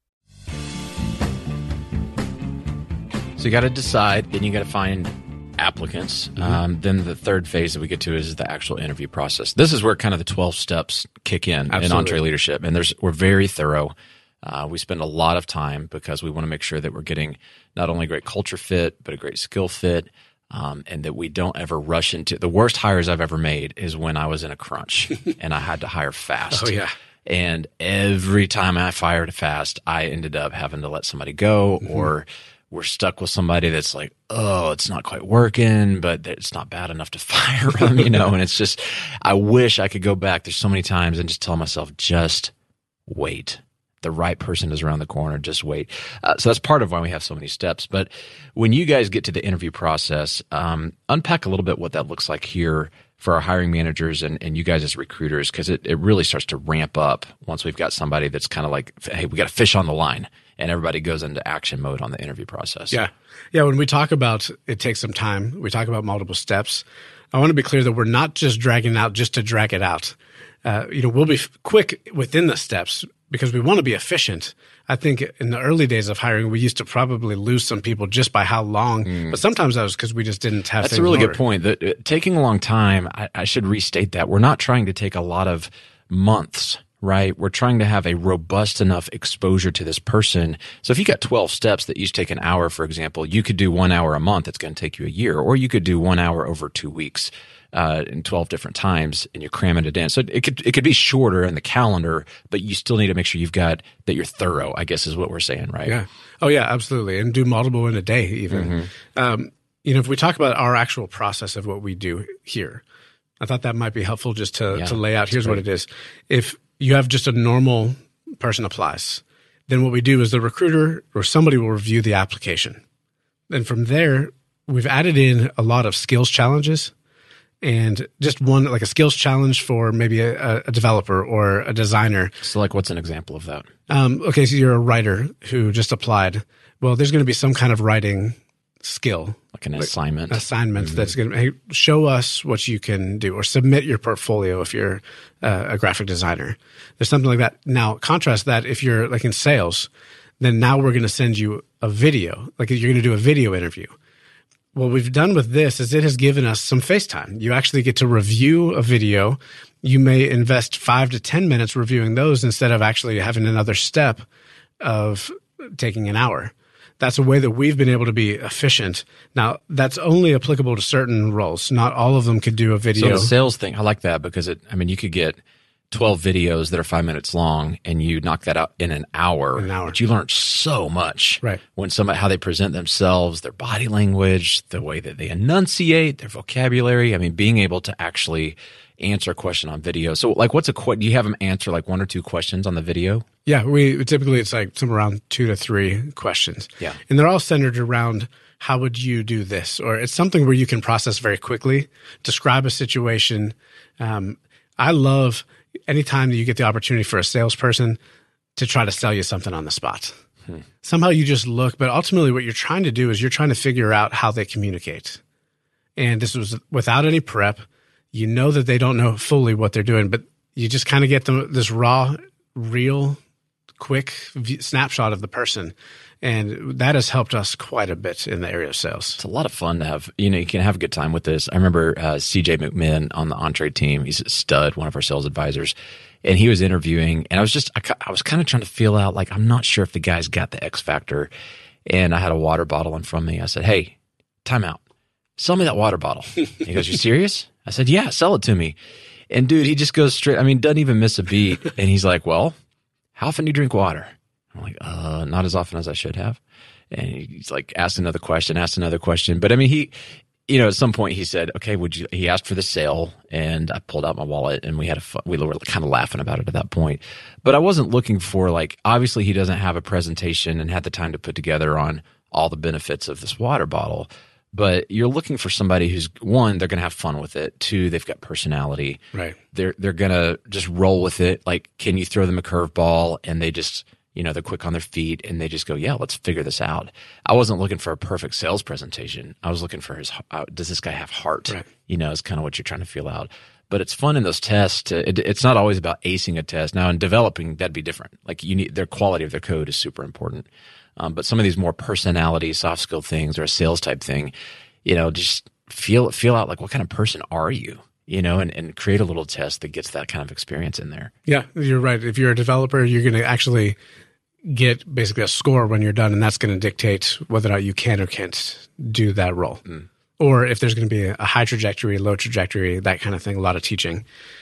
So you got to decide, then you got to find applicants. Then the third phase that we get to is the actual interview process. This is where kind of the 12 steps kick in Entree Leadership. And we're very thorough. We spend a lot of time because we want to make sure that we're getting not only a great culture fit, but a great skill fit. And that we don't ever rush into the worst hires I've ever made is when I was in a crunch and I had to hire fast. Oh, yeah. And every time I fired fast, I ended up having to let somebody go or we're stuck with somebody that's like, oh, it's not quite working, but it's not bad enough to fire them, and it's just, I wish I could go back. There's so many times and just tell myself, just wait. The right person is around the corner. Just wait. So that's part of why we have so many steps. But when you guys get to the interview process, unpack a little bit what that looks like here for our hiring managers and you guys as recruiters, because it really starts to ramp up once we've got somebody that's kind of like, hey, we got a fish on the line, and everybody goes into action mode on the interview process. Yeah. When we talk about it takes some time, we talk about multiple steps. I want to be clear that we're not just dragging it out just to drag it out. We'll be quick within the steps because we want to be efficient. I think in the early days of hiring, we used to probably lose some people just by how long. But sometimes that was because we just didn't have. That's a really good point. That taking a long time, I should restate that. We're not trying to take a lot of months, right? We're trying to have a robust enough exposure to this person. So if you got 12 steps that each take an hour, for example, you could do 1 hour a month. It's going to take you a year. Or you could do 1 hour over 2 weeks. In 12 different times, and you're cramming it in. So it could be shorter in the calendar, but you still need to make sure that you're thorough, I guess is what we're saying, right? Yeah. Oh, yeah, absolutely. And do multiple in a day even. If we talk about our actual process of what we do here, I thought that might be helpful just to lay out. Here's what it is. If you have just a normal person applies, then what we do is the recruiter or somebody will review the application. And from there, we've added in a lot of skills challenges. And just one, like a skills challenge for maybe a developer or a designer. So like what's an example of that? Okay, so you're a writer who just applied. Well, there's going to be some kind of writing skill. Like an assignment. That's going to, hey, show us what you can do or submit your portfolio if you're a graphic designer. There's something like that. Now, contrast that if you're like in sales, then now we're going to send you a video. Like you're going to do a video interview. What we've done with this is it has given us some face time. You actually get to review a video. You may invest 5 to 10 minutes reviewing those instead of actually having another step of taking an hour. That's a way that we've been able to be efficient. Now, that's only applicable to certain roles. Not all of them could do a video. So the sales thing, I like that because you could get 12 videos that are 5 minutes long and you knock that out in an hour. But you learn so much. Right. When how they present themselves, their body language, the way that they enunciate, their vocabulary. Being able to actually answer a question on video. So like do you have them answer like 1 or 2 questions on the video? Yeah, we typically it's like somewhere around 2 to 3 questions. Yeah. And they're all centered around how would you do this? Or it's something where you can process very quickly, describe a situation. I love anytime that you get the opportunity for a salesperson to try to sell you something on the spot. Somehow you just look, but ultimately what you're trying to do is you're trying to figure out how they communicate. And this was without any prep. You know that they don't know fully what they're doing, but you just kind of get this raw, real, quick snapshot of the person. And that has helped us quite a bit in the area of sales. It's a lot of fun to have. You can have a good time with this. I remember CJ McMinn on the Entree team. He's a stud, one of our sales advisors. And he was interviewing, and I was kind of trying to feel out, like, I'm not sure if the guy's got the X factor. And I had a water bottle in front of me. I said, hey, time out. Sell me that water bottle. He goes, you serious? I said, yeah, sell it to me. And dude, he just goes straight, doesn't even miss a beat. And he's like, well, how often do you drink water? I'm like, not as often as I should have. And he's like, asked another question. But he, at some point he said, okay, he asked for the sale, and I pulled out my wallet, and we were kind of laughing about it at that point. But I wasn't looking for, like, obviously he doesn't have a presentation and had the time to put together on all the benefits of this water bottle. But you're looking for somebody who's, one, they're going to have fun with it. Two, they've got personality. Right. They're going to just roll with it. Like, can you throw them a curveball and they just, they're quick on their feet and they just go, yeah, let's figure this out. I wasn't looking for a perfect sales presentation. I was looking for does this guy have heart? Right. Is kind of what you're trying to feel out. But it's fun in those tests. It's not always about acing a test. Now, in developing, that'd be different. Like, their quality of their code is super important. But some of these more personality, soft skill things, or a sales type thing, just feel out, like, what kind of person are you? And create a little test that gets that kind of experience in there. Yeah, you're right. If you're a developer, you're going to actually get basically a score when you're done, and that's going to dictate whether or not you can or can't do that role. Or if there's going to be a high trajectory, low trajectory, that kind of thing, a lot of teaching.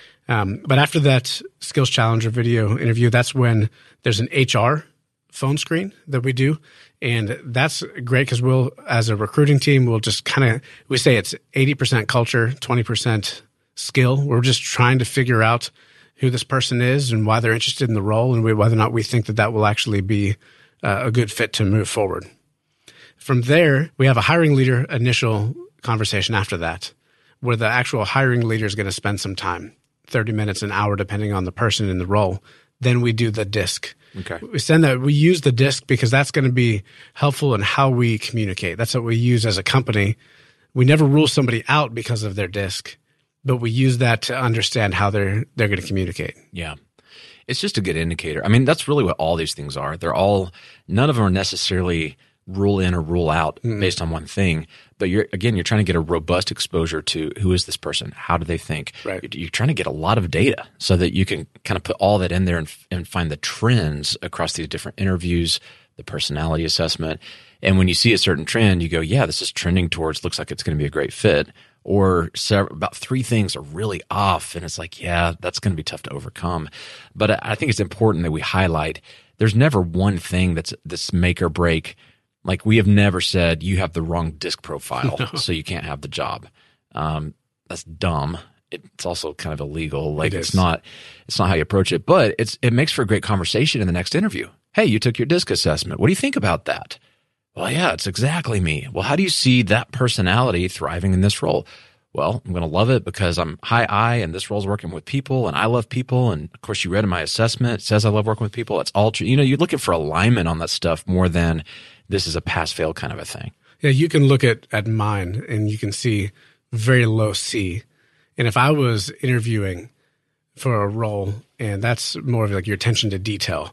But after that skills challenge or video interview, that's when there's an HR phone screen that we do. And that's great because we'll, as a recruiting team, we'll just we say it's 80% culture, 20% skill. We're just trying to figure out who this person is and why they're interested in the role, and whether or not we think that will actually be a good fit to move forward. From there, we have a hiring leader initial conversation after that, where the actual hiring leader is going to spend some time, 30 minutes, an hour, depending on the person in the role. Then we do the disc. Okay. We use the disc because that's going to be helpful in how we communicate. That's what we use as a company. We never rule somebody out because of their disc, but we use that to understand how they're going to communicate. Yeah. It's just a good indicator. That's really what all these things are. None of them are necessarily rule in or rule out based on one thing, but you're trying to get a robust exposure to who is this person? How do they think? Right. You're trying to get a lot of data so that you can kind of put all that in there and find the trends across these different interviews, the personality assessment. And when you see a certain trend, you go, yeah, this is trending towards, looks like it's going to be a great fit. Or about 3 things are really off, and it's like, yeah, that's going to be tough to overcome. But I think it's important that we highlight there's never one thing that's this make or break. Like, we have never said you have the wrong disc profile, so you can't have the job. That's dumb. It's also kind of illegal. Like, it's not how you approach it. But it makes for a great conversation in the next interview. Hey, you took your disc assessment. What do you think about that? Well, yeah, it's exactly me. Well, how do you see that personality thriving in this role? Well, I'm going to love it because I'm high I, and this role's working with people, and I love people. And of course, you read in my assessment, it says I love working with people. It's all true. You're looking for alignment on that stuff more than this is a pass-fail kind of a thing. Yeah, you can look at mine and you can see very low C. And if I was interviewing for a role, and that's more of like your attention to detail,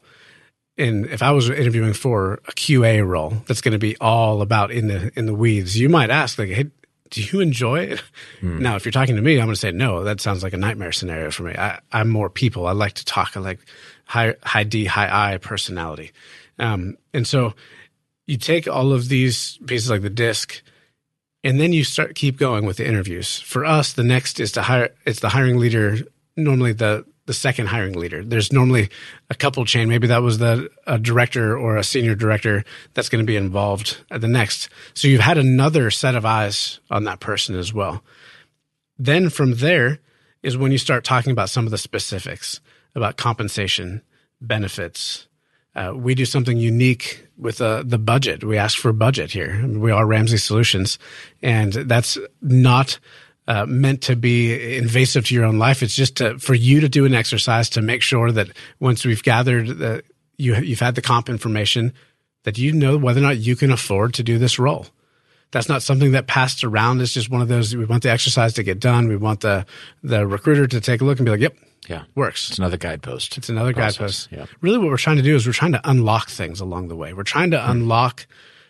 and if I was interviewing for a QA role that's going to be all about in the weeds, you might ask, like, hey, do you enjoy it? Now, if you're talking to me, I'm going to say, no, that sounds like a nightmare scenario for me. I'm more people. I like to talk. I like high D, high I personality. And so you take all of these pieces like the disc, and then you keep going with the interviews. For us, the next is it's the hiring leader, normally the second hiring leader. There's normally a couple chain. Maybe that was a director or a senior director that's going to be involved at the next. So you've had another set of eyes on that person as well. Then from there, is when you start talking about some of the specifics about compensation, benefits. We do something unique with the budget. We ask for a budget here. We are Ramsey Solutions, and that's not meant to be invasive to your own life. It's just for you to do an exercise to make sure that once we've gathered you've had the comp information, that you know whether or not you can afford to do this role. That's not something that passed around. It's just one of those, we want the exercise to get done. We want the recruiter to take a look and be like, yep, yeah, works. It's another guidepost. It's another guidepost. Yeah. Really what we're trying to do is we're trying to unlock things along the way. We're trying to unlock,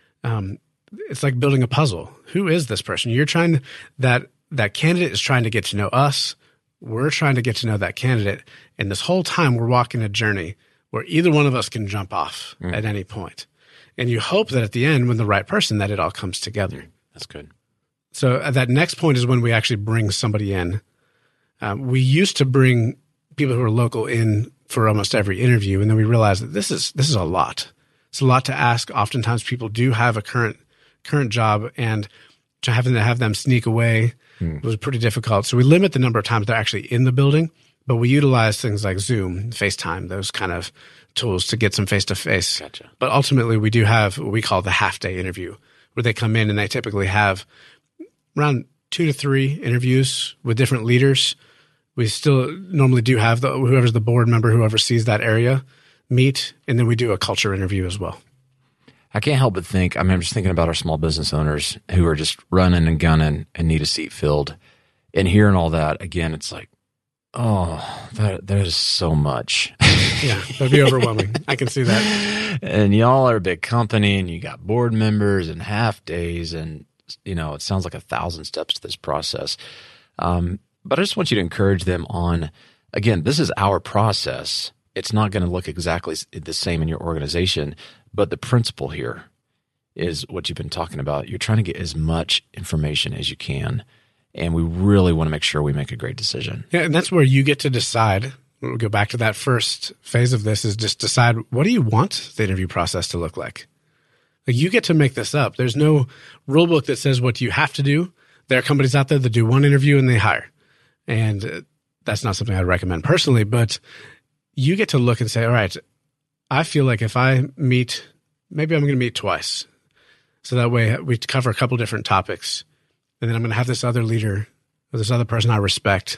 it's like building a puzzle. Who is this person? You're trying that candidate is trying to get to know us. We're trying to get to know that candidate. And this whole time we're walking a journey where either one of us can jump off at any point. And you hope that at the end, when the right person, that it all comes together. That's good. So that next point is when we actually bring somebody in. We used to bring people who are local in for almost every interview, and then we realized that this is a lot. It's a lot to ask. Oftentimes, people do have a current job, and having to have them sneak away was pretty difficult. So we limit the number of times they're actually in the building, but we utilize things like Zoom, FaceTime, those kind of tools to get some face-to-face. Gotcha. But ultimately, we do have what we call the half-day interview, where they come in and they typically have around 2 to 3 interviews with different leaders. We still normally do have whoever's the board member who oversees that area meet, and then we do a culture interview as well. I can't help but think, I'm just thinking about our small business owners who are just running and gunning and need a seat filled. And hearing all that, again, it's like, oh, that is so much. Yeah, that'd be overwhelming. I can see that. And y'all are a big company, and you got board members and half days, and it sounds like 1,000 steps to this process. But I just want you to encourage them on, again, this is our process. It's not going to look exactly the same in your organization, but the principle here is what you've been talking about. You're trying to get as much information as you can, and we really want to make sure we make a great decision. Yeah, and that's where you get to decide. We'll go back to that first phase of this, is just decide, what do you want the interview process to look like? Like, you get to make this up. There's no rule book that says what you have to do. There are companies out there that do one interview and they hire. And that's not something I'd recommend personally, but you get to look and say, all right, I feel like if I meet, maybe I'm going to meet twice. So that way we cover a couple different topics. And then I'm going to have this other leader or this other person I respect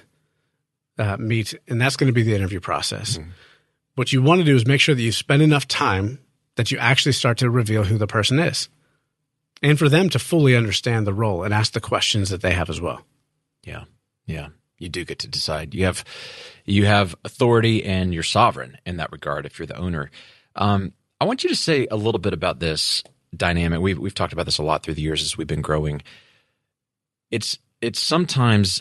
meet, and that's going to be the interview process. What you want to do is make sure that you spend enough time that you actually start to reveal who the person is, and for them to fully understand the role and ask the questions that they have as well. Yeah. You do get to decide. You have authority, and you're sovereign in that regard if you're the owner. I want you to say a little bit about this dynamic. We've talked about this a lot through the years as we've been growing. It's sometimes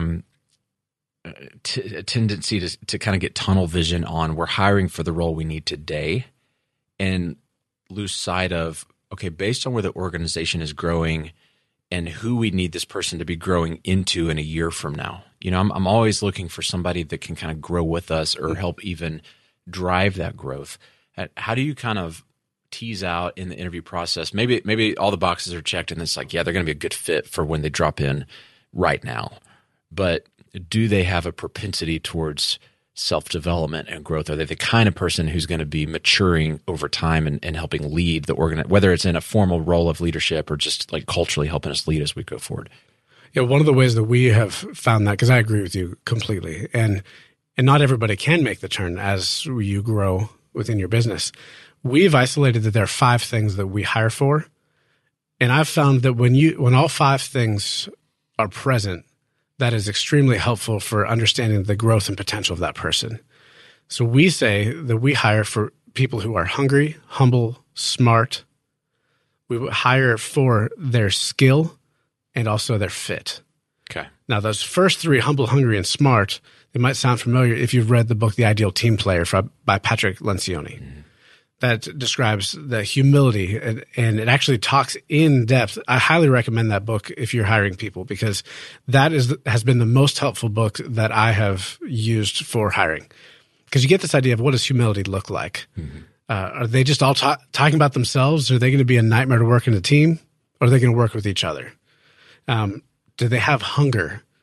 a tendency to kind of get tunnel vision on, we're hiring for the role we need today, and lose sight of, okay, based on where the organization is growing and who we need this person to be growing into in a year from now. I'm always looking for somebody that can kind of grow with us or help even drive that growth. How do you kind of tease out in the interview process? Maybe all the boxes are checked and it's like, yeah, they're going to be a good fit for when they drop in right now. But do they have a propensity towards self-development and growth? Are they the kind of person who's going to be maturing over time and helping lead the organization, whether it's in a formal role of leadership or just like culturally helping us lead as we go forward? Yeah, one of the ways that we have found that, because I agree with you completely, and not everybody can make the turn as you grow within your business. We've isolated that there are 5 things that we hire for, and I've found that when all 5 things are present, that is extremely helpful for understanding the growth and potential of that person. So we say that we hire for people who are hungry, humble, smart. We hire for their skill and also their fit. Okay. Now, those first 3, humble, hungry, and smart, they might sound familiar if you've read the book The Ideal Team Player by Patrick Lencioni. That describes the humility, and it actually talks in depth. I highly recommend that book if you're hiring people, because that has been the most helpful book that I have used for hiring. Because you get this idea of, what does humility look like? Are they just all talking about themselves? Are they going to be a nightmare to work in a team? Or are they going to work with each other? Do they have hunger?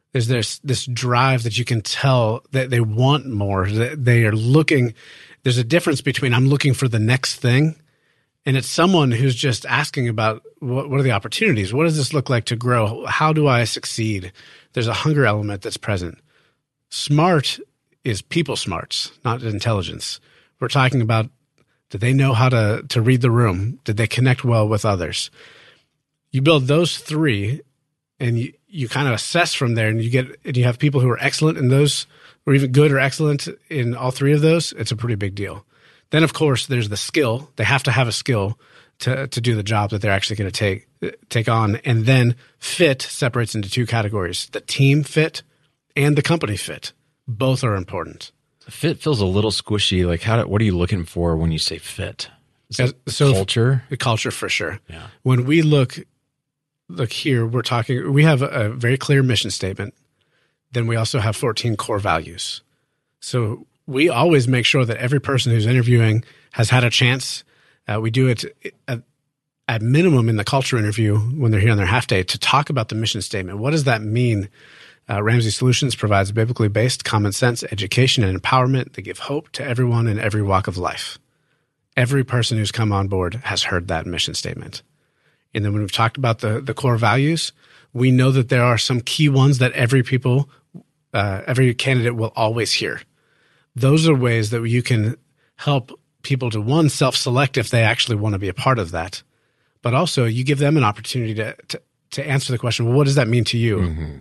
There's this drive that you can tell that they want more, that they are looking. There's a difference between I'm looking for the next thing, and it's someone who's just asking about what are the opportunities? What does this look like to grow? How do I succeed? There's a hunger element that's present. Smart is people smarts, not intelligence. We're talking about, did they know how to read the room? Did they connect well with others? You build those three, and you kind of assess from there, and you have people who are excellent in those, or even good or excellent in all three of those. It's a pretty big deal. Then, of course, there's the skill. They have to have a skill to do the job that they're actually going to take on. And then fit separates into two categories: the team fit and the company fit. Both are important. Fit feels a little squishy. Like, what are you looking for when you say fit? Culture? The culture, for sure. Yeah. When we look here, we have a very clear mission statement. Then we also have 14 core values. So we always make sure that every person who's interviewing has had a chance. We do it at minimum in the culture interview when they're here on their half day to talk about the mission statement. What does that mean? Ramsey Solutions provides biblically based common sense, education, and empowerment that give hope to everyone in every walk of life. Every person who's come on board has heard that mission statement. And then when we've talked about the core values, we know that there are some key ones that every candidate will always hear. Those are ways that you can help people to, one, self-select if they actually want to be a part of that. But also you give them an opportunity to answer the question, well, what does that mean to you? Mm-hmm.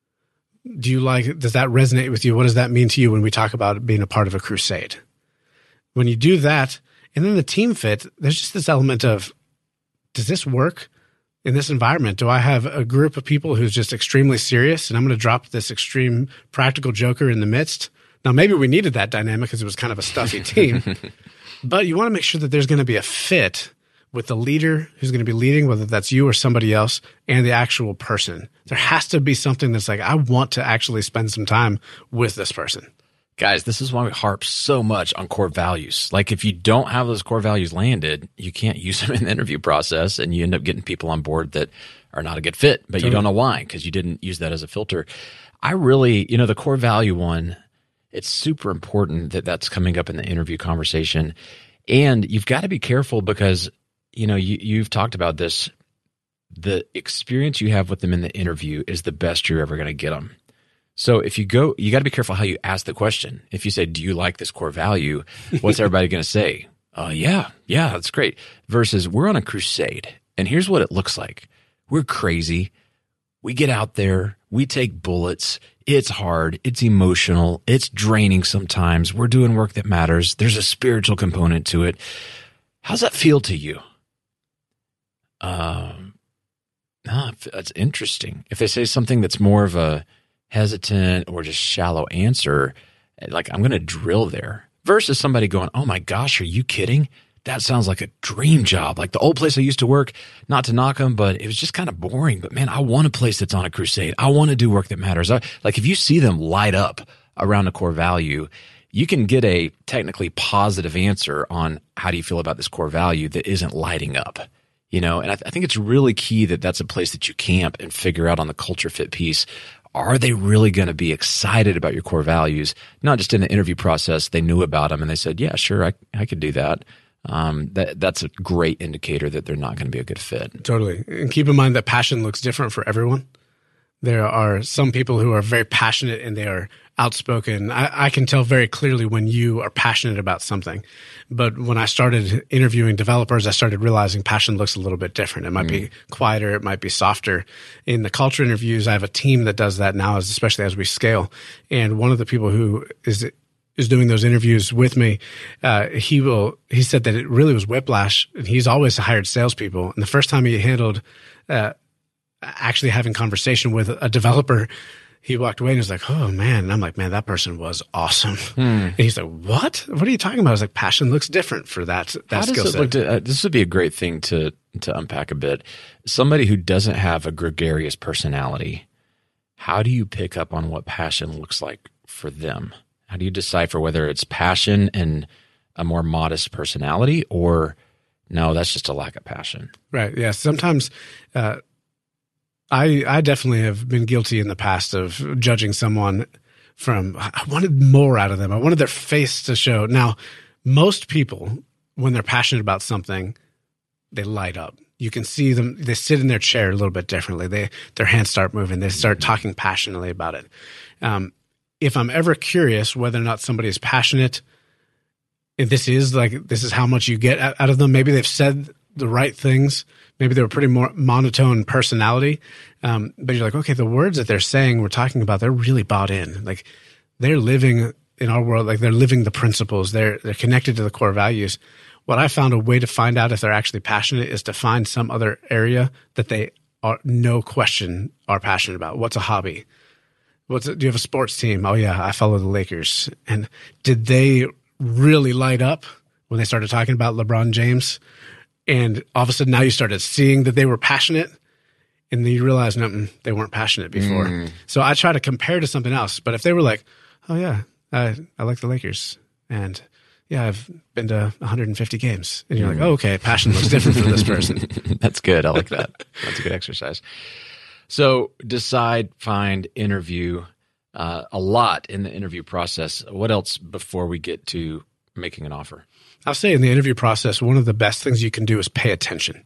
Does that resonate with you? What does that mean to you when we talk about being a part of a crusade? When you do that, and then the team fit, there's just this element of, does this work in this environment? Do I have a group of people who's just extremely serious and I'm going to drop this extreme practical joker in the midst? Now, maybe we needed that dynamic because it was kind of a stuffy team, but you want to make sure that there's going to be a fit with the leader who's going to be leading, whether that's you or somebody else, and the actual person. There has to be something that's like, I want to actually spend some time with this person. Guys, this is why we harp so much on core values. Like, if you don't have those core values landed, you can't use them in the interview process, and you end up getting people on board that are not a good fit, but you don't know why because you didn't use that as a filter. I really, the core value one, it's super important that that's coming up in the interview conversation. And you've got to be careful because, you've talked about this. The experience you have with them in the interview is the best you're ever going to get them. So if you got to be careful how you ask the question. If you say, do you like this core value? What's everybody going to say? Yeah, that's great. Versus, we're on a crusade, and here's what it looks like. We're crazy. We get out there. We take bullets. It's hard. It's emotional. It's draining sometimes. We're doing work that matters. There's a spiritual component to it. How's that feel to you? That's interesting. If they say something that's more of a hesitant or just shallow answer, like, I'm going to drill there, versus somebody going, oh my gosh, are you kidding? That sounds like a dream job. Like the old place I used to work, not to knock them, but it was just kind of boring. But man, I want a place that's on a crusade. I want to do work that matters. Like, if you see them light up around a core value, you can get a technically positive answer on how do you feel about this core value that isn't lighting up. And I think it's really key that that's a place that you camp and figure out on the culture fit piece. Are they really going to be excited about your core values? Not just in the interview process, they knew about them and they said, yeah, sure, I could do that. That's a great indicator that they're not going to be a good fit. Totally. And keep in mind that passion looks different for everyone. There are some people who are very passionate and they are outspoken. I can tell very clearly when you are passionate about something. But when I started interviewing developers, I started realizing passion looks a little bit different. It might be quieter. It might be softer. In the culture interviews, I have a team that does that now, especially as we scale. And one of the people who is doing those interviews with me, he said that it really was whiplash. And he's always hired salespeople. And the first time he handled actually having conversation with a developer, he walked away and was like, oh man. And I'm like, man, that person was awesome. And he's like, what are you talking about? I was like, passion looks different for that skill set. This would be a great thing to unpack a bit. Somebody who doesn't have a gregarious personality, how do you pick up on what passion looks like for them? How do you decipher whether it's passion and a more modest personality, or no, that's just a lack of passion? Right. Yeah. Sometimes I definitely have been guilty in the past of judging someone from, I wanted more out of them. I wanted their face to show. Now, most people, when they're passionate about something, they light up. You can see them, they sit in their chair a little bit differently. Their hands start moving. They start talking passionately about it. If I'm ever curious whether or not somebody is passionate, if this is how much you get out of them, maybe they've said the right things. Maybe they were pretty more monotone personality. But you're like, okay, the words that they're saying, we're talking about, they're really bought in. Like they're living in our world, like they're living the principles. They're connected to the core values. What I found a way to find out if they're actually passionate is to find some other area that they are, no question, are passionate about. What's a hobby? Do you have a sports team? Oh yeah, I follow the Lakers. And did they really light up when they started talking about LeBron James? And all of a sudden now you started seeing that they were passionate, and then you realize, no, they weren't passionate before. So I try to compare to something else. But if they were like, oh yeah, I like the Lakers, and yeah, I've been to 150 games, and you're like, oh, okay, passion looks different for this person. That's good. I like that. That's a good exercise. So decide, find, interview, a lot in the interview process. What else before we get to making an offer? I'll say in the interview process, one of the best things you can do is pay attention.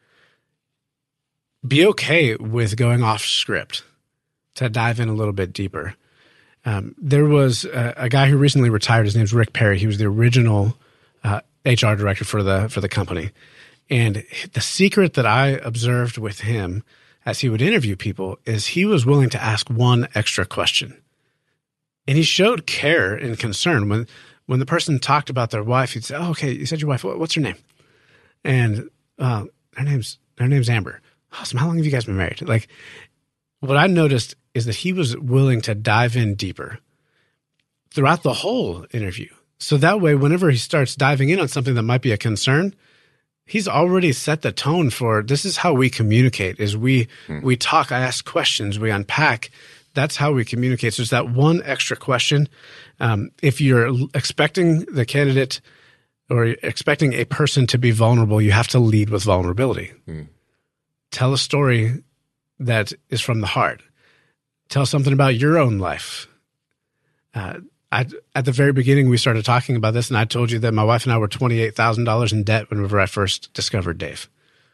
Be okay with going off script to dive in a little bit deeper. There was a guy who recently retired. His name's Rick Perry. He was the original HR director for the company. And the secret that I observed with him as he would interview people is he was willing to ask one extra question. And he showed care and concern. When the person talked about their wife, he'd say, oh, okay, you said your wife, what's her name? And her name's Amber. Awesome. How long have you guys been married? Like, what I noticed is that he was willing to dive in deeper throughout the whole interview. So that way, whenever he starts diving in on something that might be a concern, he's already set the tone for this is how we communicate, is we talk, I ask questions, we unpack. That's how we communicate. So it's that one extra question. If you're expecting the candidate or expecting a person to be vulnerable, you have to lead with vulnerability. Tell a story that is from the heart. Tell something about your own life. At the very beginning, we started talking about this, and I told you that my wife and I were $28,000 in debt whenever I first discovered Dave.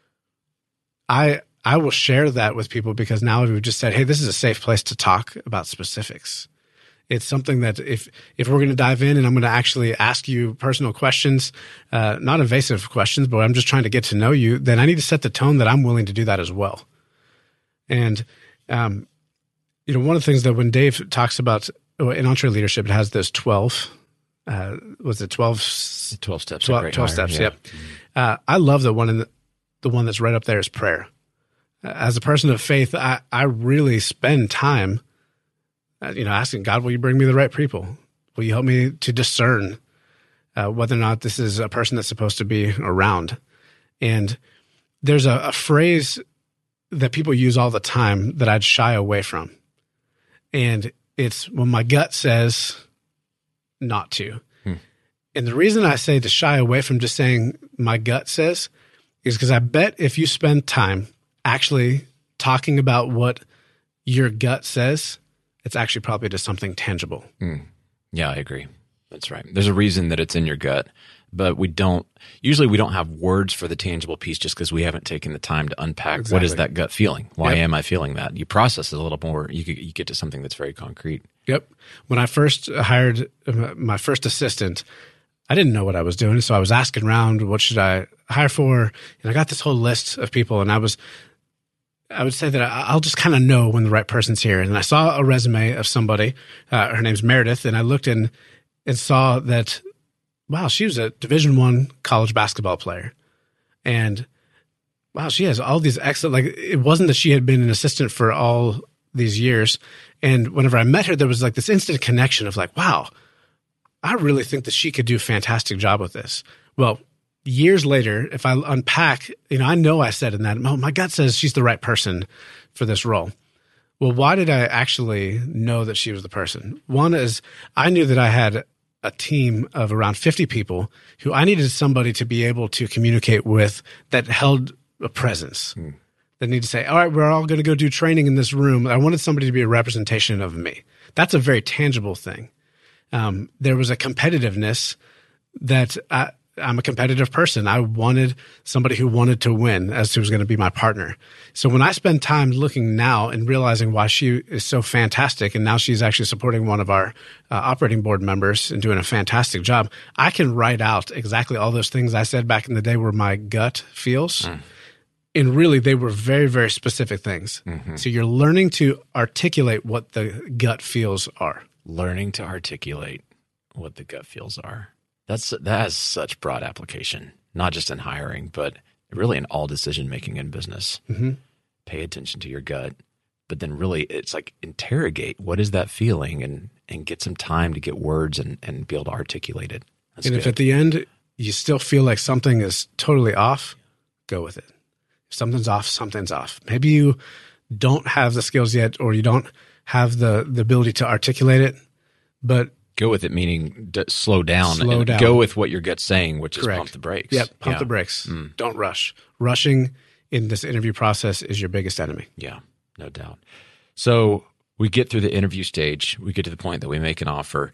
I will share that with people because now we've just said, hey, this is a safe place to talk about specifics. It's something that if we're going to dive in and I'm going to actually ask you personal questions, not invasive questions, but I'm just trying to get to know you, then I need to set the tone that I'm willing to do that as well. And, one of the things that when Dave talks about in EntreLeadership, it has those 12, was it 12 steps? 12 steps, yep. I love the one the one that's right up there is prayer. As a person of faith, I really spend time, asking God, will you bring me the right people? Will you help me to discern whether or not this is a person that's supposed to be around? And there's a phrase that people use all the time that I'd shy away from. And it's when my gut says not to. And the reason I say to shy away from just saying my gut says is because I bet if you spend time actually talking about what your gut says, it's actually probably just something tangible. Yeah, I agree. That's right. There's a reason that it's in your gut, but we don't have words for the tangible piece just because we haven't taken the time to unpack what is that gut feeling? Why am I feeling that? You process it a little more. You get to something that's very concrete. Yep. When I first hired my first assistant, I didn't know what I was doing. So I was asking around, what should I hire for? And I got this whole list of people, and I would say that I'll just kind of know when the right person's here. And I saw a resume of somebody, her name's Meredith, and I looked in and saw that, wow, she was a Division I college basketball player. And wow, she has all these excellent, it wasn't that she had been an assistant for all these years. And whenever I met her, there was this instant connection of wow, I really think that she could do a fantastic job with this. Well, years later, if I unpack, I know I said in that, my gut says she's the right person for this role. Well, why did I actually know that she was the person? One is I knew that I had a team of around 50 people who I needed somebody to be able to communicate with that held a presence, that need to say, all right, we're all going to go do training in this room. I wanted somebody to be a representation of me. That's a very tangible thing. There was a competitiveness that I'm a competitive person. I wanted somebody who wanted to win as who was going to be my partner. So when I spend time looking now and realizing why she is so fantastic, and now she's actually supporting one of our operating board members and doing a fantastic job, I can write out exactly all those things I said back in the day where my gut feels. And really, they were very, very specific things. So you're learning to articulate what the gut feels are. Learning to articulate what the gut feels are. That has such broad application, not just in hiring, but really in all decision making in business. Pay attention to your gut, but then really it's like interrogate what is that feeling and get some time to get words and be able to articulate it. That's and good. If at the end you still feel like something is totally off, go with it. If something's off, something's off. Maybe you don't have the skills yet, or you don't have the ability to articulate it, but go with it, meaning slow down. Slow down. Go with what your gut's saying, which Correct. is pump the brakes. Yep, pump the brakes. Don't rush. Rushing in this interview process is your biggest enemy. Yeah, no doubt. So we get through the interview stage. We get to the point that we make an offer.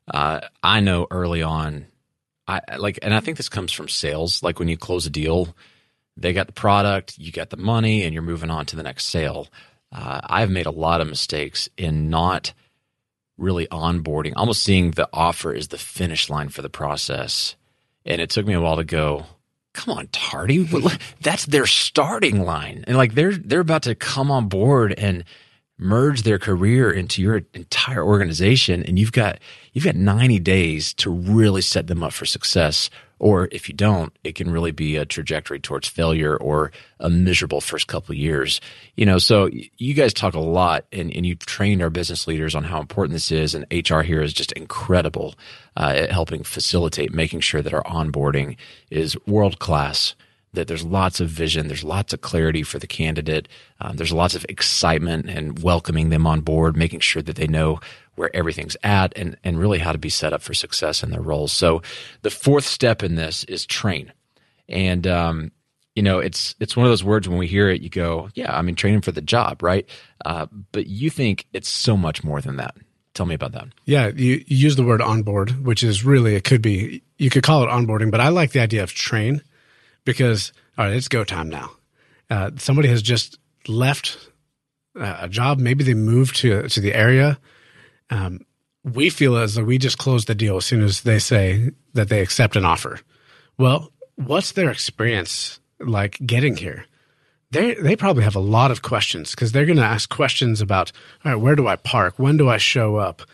I know early on, and I think this comes from sales. Like when you close a deal, they got the product, you got the money, and you're moving on to the next sale. I've made a lot of mistakes in not really onboarding, almost seeing the offer as the finish line for the process. And it took me a while to go, come on, Tardy, that's their starting line. And like they're about to come on board and merge their career into your entire organization. And you've got 90 days to really set them up for success. Or if you don't, it can really be a trajectory towards failure or a miserable first couple of years. So you guys talk a lot and you've trained our business leaders on how important this is. And HR here is just incredible at helping facilitate making sure that our onboarding is world-class, that there's lots of vision, there's lots of clarity for the candidate, there's lots of excitement and welcoming them on board, making sure that they know where everything's at and really how to be set up for success in their roles. So the fourth step in this is train. And, it's one of those words when we hear it, you go, yeah, I mean, training for the job, right? But you think it's so much more than that. Tell me about that. Yeah, you use the word onboard, which is really, you could call it onboarding, but I like the idea of train because, all right, it's go time now. Somebody has just left a job. Maybe they moved to the area. We feel as though we just closed the deal as soon as they say that they accept an offer. Well, what's their experience like getting here? They probably have a lot of questions because they're going to ask questions about, all right, where do I park? When do I show up?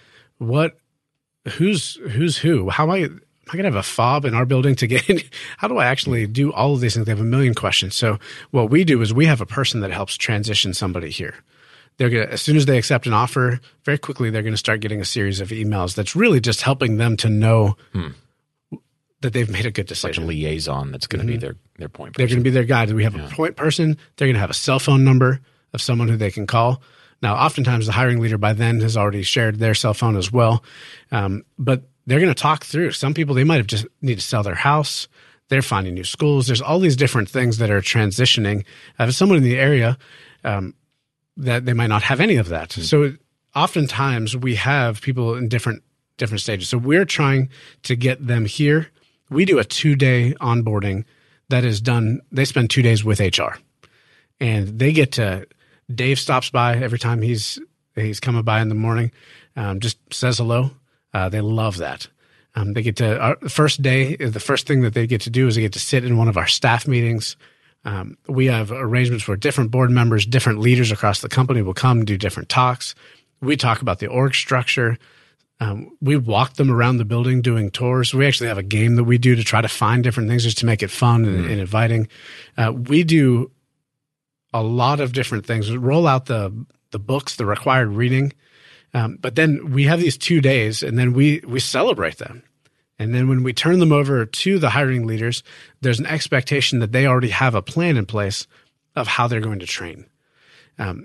Who's who? How am I going to have a fob in our building to get in? How do I actually do all of these things? They have a million questions. So what we do is we have a person that helps transition somebody here. They're going to, as soon as they accept an offer, very quickly they're going to start getting a series of emails that's really just helping them to know that they've made a good decision. Like a liaison that's going to be their point person. They're going to be their guide. We have a point person. They're going to have a cell phone number of someone who they can call. Now, oftentimes the hiring leader by then has already shared their cell phone as well. But they're going to talk through. Some people, they might have just need to sell their house. They're finding new schools. There's all these different things that are transitioning. If someone in the area, that they might not have any of that. So oftentimes we have people in different stages. So we're trying to get them here. We do a 2-day onboarding that is done. They spend 2 days with HR and they get to, Dave stops by every time he's coming by in the morning, just says hello. They love that. They get to, our first day, the first thing that they get to do is they get to sit in one of our staff meetings. We have arrangements where different board members, different leaders across the company will come and do different talks. We talk about the org structure. We walk them around the building doing tours. We actually have a game that we do to try to find different things just to make it fun and inviting. We do a lot of different things. We roll out the books, the required reading. But then we have these 2 days and then we celebrate them. And then when we turn them over to the hiring leaders, there's an expectation that they already have a plan in place of how they're going to train. 10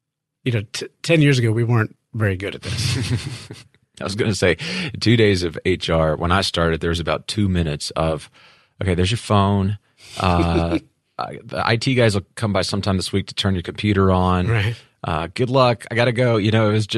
years ago, we weren't very good at this. I was going to say 2 days of HR. When I started, there was about 2 minutes of, okay, there's your phone. the IT guys will come by sometime this week to turn your computer on. Right. Good luck. I got to go. It was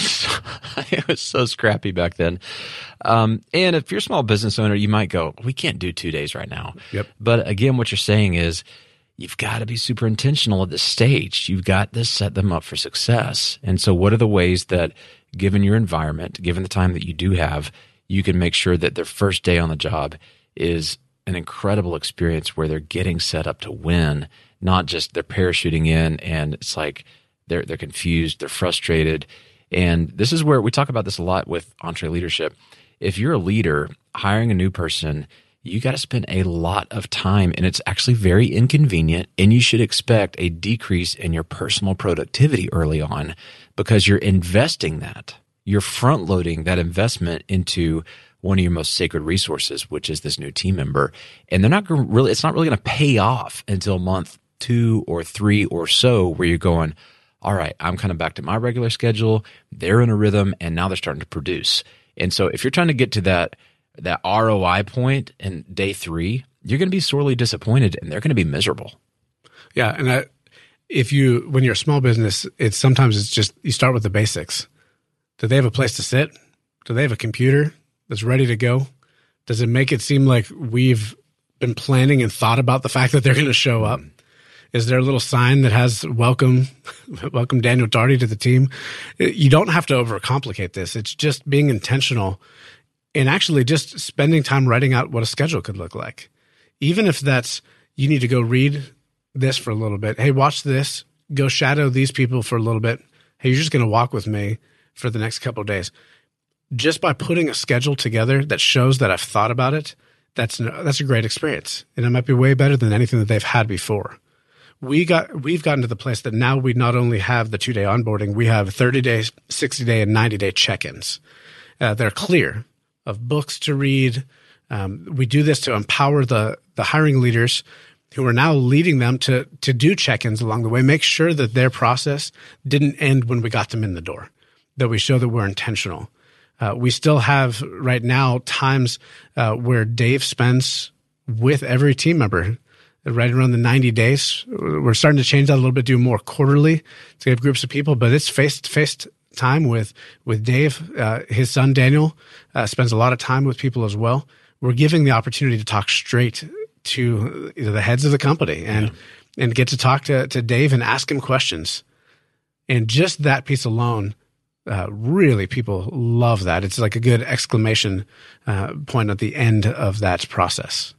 it was so scrappy back then. And if you're a small business owner, you might go, we can't do 2 days right now. Yep. But again, what you're saying is you've got to be super intentional at this stage. You've got to set them up for success. And so what are the ways that, given your environment, given the time that you do have, you can make sure that their first day on the job is an incredible experience where they're getting set up to win, not just they're parachuting in and it's like they're confused, they're frustrated. And this is where we talk about this a lot with EntreLeadership. If you're a leader hiring a new person, you got to spend a lot of time, and it's actually very inconvenient, and you should expect a decrease in your personal productivity early on because you're investing that. You're front loading that investment into one of your most sacred resources, which is this new team member. And it's not really going to pay off until month 2 or 3 or so, where you're going, all right, I'm kind of back to my regular schedule. They're in a rhythm, and now they're starting to produce. And so if you're trying to get to that ROI point in day 3, you're going to be sorely disappointed, and they're going to be miserable. Yeah, and when you're a small business, sometimes it's just you start with the basics. Do they have a place to sit? Do they have a computer that's ready to go? Does it make it seem like we've been planning and thought about the fact that they're going to show up? Is there a little sign that has welcome Daniel Daugherty to the team? You don't have to overcomplicate this. It's just being intentional and actually just spending time writing out what a schedule could look like. Even if that's, you need to go read this for a little bit. Hey, watch this. Go shadow these people for a little bit. Hey, you're just going to walk with me for the next couple of days. Just by putting a schedule together that shows that I've thought about it, that's a great experience. And it might be way better than anything that they've had before. We've gotten to the place that now we not only have the 2-day onboarding, we have 30-day, 60-day, and 90-day check-ins. They're clear of books to read. We do this to empower the hiring leaders who are now leading them to do check-ins along the way, make sure that their process didn't end when we got them in the door, that we show that we're intentional. We still have right now times where Dave spends with every team member right around the 90 days. We're starting to change that a little bit, do more quarterly to have groups of people, but it's face-to-face time with Dave. His son, Daniel, spends a lot of time with people as well. We're giving the opportunity to talk straight to the heads of the company and get to talk to Dave and ask him questions. And just that piece alone, really people love that. It's like a good exclamation point at the end of that process.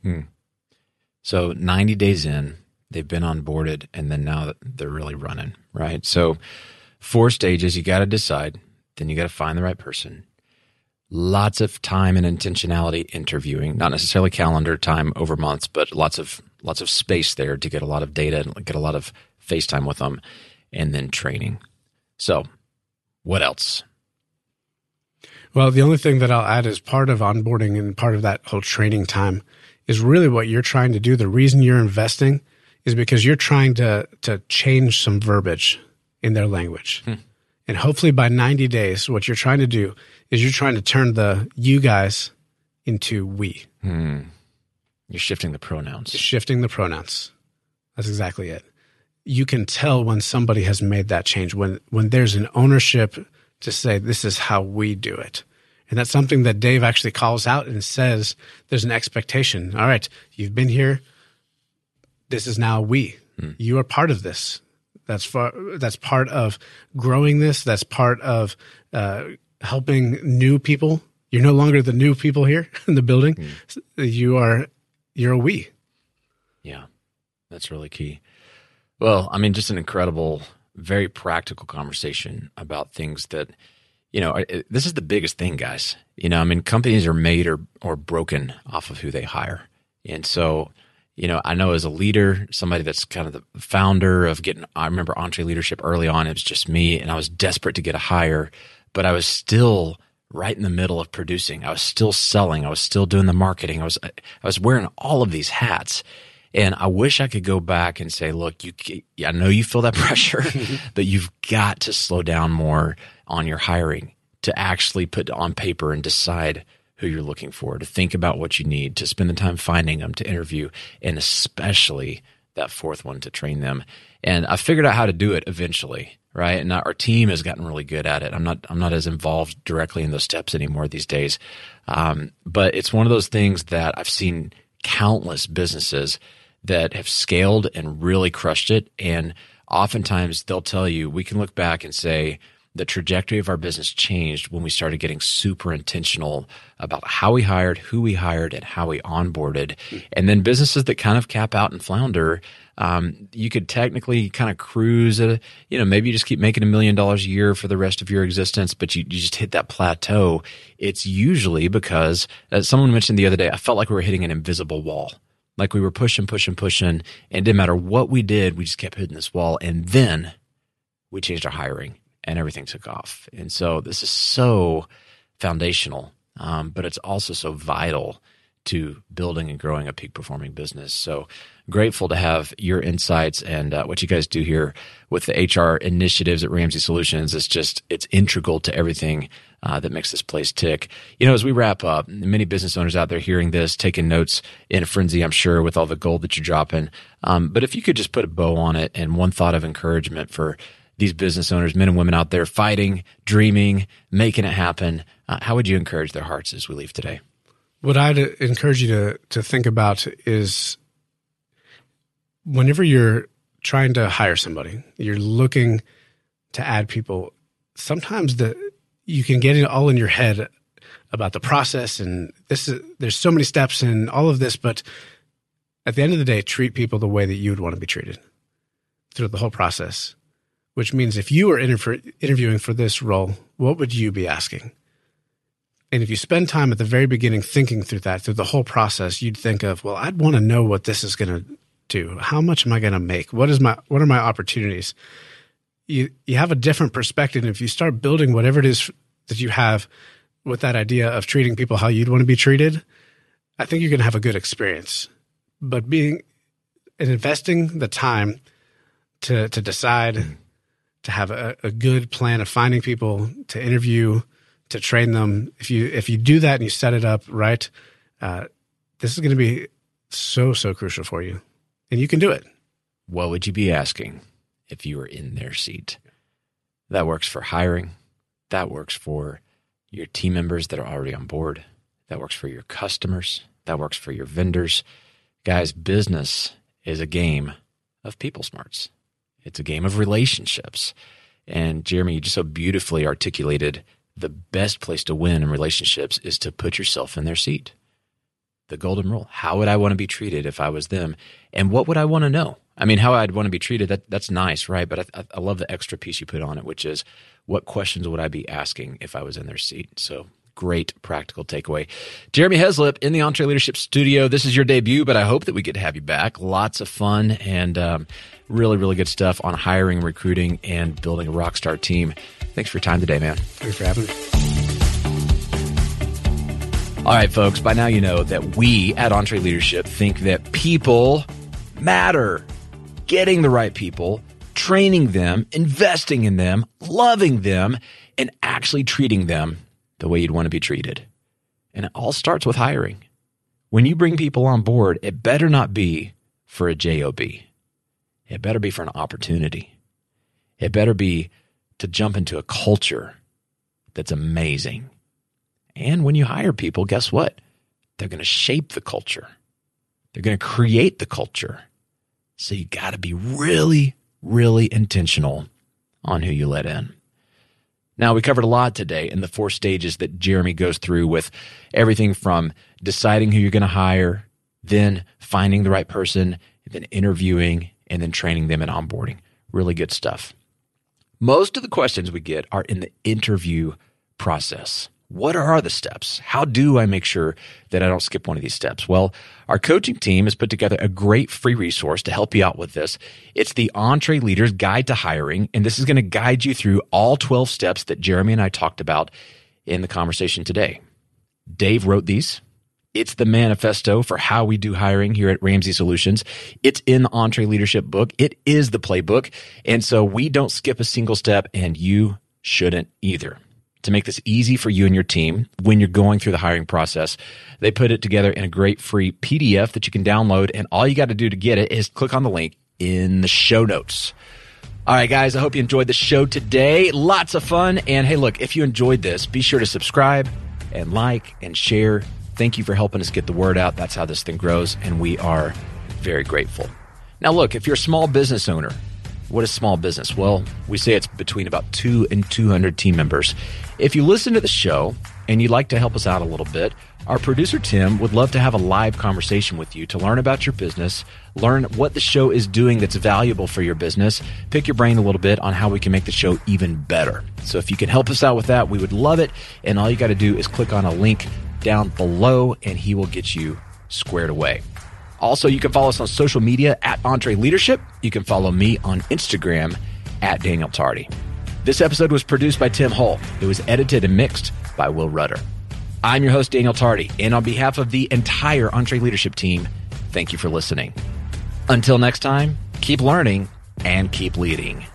So 90 days in, they've been onboarded, and then now they're really running, right? So 4 stages, you got to decide, then you got to find the right person. Lots of time and intentionality interviewing, not necessarily calendar time over months, but lots of space there to get a lot of data and get a lot of face time with them, and then training. So what else? Well, the only thing that I'll add as part of onboarding and part of that whole training time is really what you're trying to do. The reason you're investing is because you're trying to change some verbiage in their language. And hopefully by 90 days, what you're trying to do is you're trying to turn the you guys into we. You're shifting the pronouns. You're shifting the pronouns. That's exactly it. You can tell when somebody has made that change, when there's an ownership to say, this is how we do it. And that's something that Dave actually calls out and says, there's an expectation. All right, you've been here. This is now we. You are part of this. That's part of growing this. That's part of helping new people. You're no longer the new people here in the building. You're a we. Yeah, that's really key. Well, I mean, just an incredible, very practical conversation about things that, this is the biggest thing, guys. I mean, companies are made or broken off of who they hire. And so, I know as a leader, somebody that's kind of the founder of I remember EntreLeadership early on, it was just me, and I was desperate to get a hire, but I was still right in the middle of producing. I was still selling. I was still doing the marketing. I was wearing all of these hats. And I wish I could go back and say, look, I know you feel that pressure, but you've got to slow down more on your hiring to actually put on paper and decide who you're looking for, to think about what you need, to spend the time finding them, to interview, and especially that fourth one to train them. And I figured out how to do it eventually, right? And our team has gotten really good at it. I'm not as involved directly in those steps anymore these days. But it's one of those things that I've seen countless businesses that have scaled and really crushed it. And oftentimes they'll tell you, we can look back and say, the trajectory of our business changed when we started getting super intentional about how we hired, who we hired, and how we onboarded. And then businesses that kind of cap out and flounder, you could technically kind of cruise at, maybe you just keep making $1 million a year for the rest of your existence, but you just hit that plateau. It's usually because, as someone mentioned the other day, I felt like we were hitting an invisible wall. Like we were pushing, and it didn't matter what we did, we just kept hitting this wall. And then we changed our hiring. And everything took off. And so this is so foundational, but it's also so vital to building and growing a peak performing business. So grateful to have your insights and what you guys do here with the HR initiatives at Ramsey Solutions. It's integral to everything that makes this place tick. As we wrap up, many business owners out there hearing this, taking notes in a frenzy, I'm sure, with all the gold that you're dropping. But if you could just put a bow on it and one thought of encouragement for these business owners, men and women out there fighting, dreaming, making it happen, how would you encourage their hearts as we leave today? What I'd encourage you to think about is whenever you're trying to hire somebody, you're looking to add people, sometimes you can get it all in your head about the process and there's so many steps and all of this, but at the end of the day, treat people the way that you would want to be treated through the whole process. Which means if you were interviewing for this role, what would you be asking? And if you spend time at the very beginning thinking through the whole process, you'd think of, well, I'd want to know what this is going to do. How much am I going to make? What are my opportunities? You have a different perspective. And if you start building whatever it is that you have with that idea of treating people how you'd want to be treated, I think you're going to have a good experience. But investing the time to decide, to have a good plan of finding people to interview, to train them. If you do that and you set it up right, this is going to be so crucial for you, and you can do it. What would you be asking if you were in their seat? That works for hiring. That works for your team members that are already on board. That works for your customers. That works for your vendors. Guys, business is a game of people smarts. It's a game of relationships. And Jeremy, you just so beautifully articulated the best place to win in relationships is to put yourself in their seat. The golden rule. How would I want to be treated if I was them? And what would I want to know? I mean, how I'd want to be treated, that's nice, right? But I love the extra piece you put on it, which is what questions would I be asking if I was in their seat? So great practical takeaway. Jeremy Heslip in the EntreLeadership Studio. This is your debut, but I hope that we get to have you back. Lots of fun and really, really good stuff on hiring, recruiting, and building a rock star team. Thanks for your time today, man. Thanks for having me. All right, folks, by now you know that we at EntreLeadership think that people matter. Getting the right people, training them, investing in them, loving them, and actually treating them the way you'd want to be treated. And it all starts with hiring. When you bring people on board, it better not be for a job. It better be for an opportunity. It better be to jump into a culture that's amazing. And when you hire people, guess what? They're going to shape the culture. They're going to create the culture. So you got to be really, really intentional on who you let in. Now, we covered a lot today in the 4 stages that Jeremy goes through, with everything from deciding who you're going to hire, then finding the right person, then interviewing, and then training them and onboarding. Really good stuff. Most of the questions we get are in the interview process. What are the steps? How do I make sure that I don't skip one of these steps? Well, our coaching team has put together a great free resource to help you out with this. It's the EntreLeaders Guide to Hiring, and this is going to guide you through all 12 steps that Jeremy and I talked about in the conversation today. Dave wrote these. It's the manifesto for how we do hiring here at Ramsey Solutions. It's in the EntreLeadership book. It is the playbook, and so we don't skip a single step, and you shouldn't either. to make this easy for you and your team when you're going through the hiring process. They put it together in a great free PDF that you can download, and all you got to do to get it is click on the link in the show notes. All right, guys, I hope you enjoyed the show today. Lots of fun. And hey, look, if you enjoyed this, be sure to subscribe and like and share. Thank you for helping us get the word out. That's how this thing grows, and we are very grateful. Now, look, if you're a small business owner, what is small business? Well, we say it's between about 2 and 200 team members. If you listen to the show and you'd like to help us out a little bit, our producer, Tim, would love to have a live conversation with you to learn about your business, learn what the show is doing that's valuable for your business, pick your brain a little bit on how we can make the show even better. So if you can help us out with that, we would love it. And all you got to do is click on a link down below and he will get you squared away. Also, you can follow us on social media at EntreLeadership. You can follow me on Instagram at Daniel Tardy. This episode was produced by Tim Hull. It was edited and mixed by Will Rudder. I'm your host, Daniel Tardy, and on behalf of the entire EntreLeadership team, thank you for listening. Until next time, keep learning and keep leading.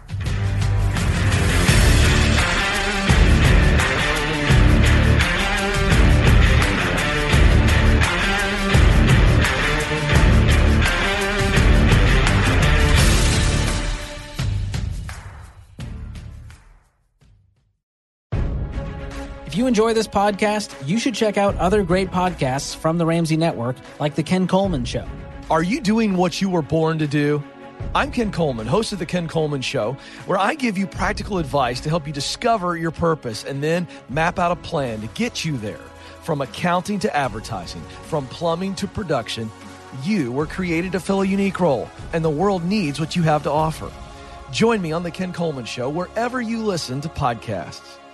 If you enjoy this podcast, you should check out other great podcasts from the Ramsey Network, like The Ken Coleman Show. Are you doing what you were born to do? I'm Ken Coleman, host of The Ken Coleman Show, where I give you practical advice to help you discover your purpose and then map out a plan to get you there. From accounting to advertising, from plumbing to production, you were created to fill a unique role, and the world needs what you have to offer. Join me on The Ken Coleman Show wherever you listen to podcasts.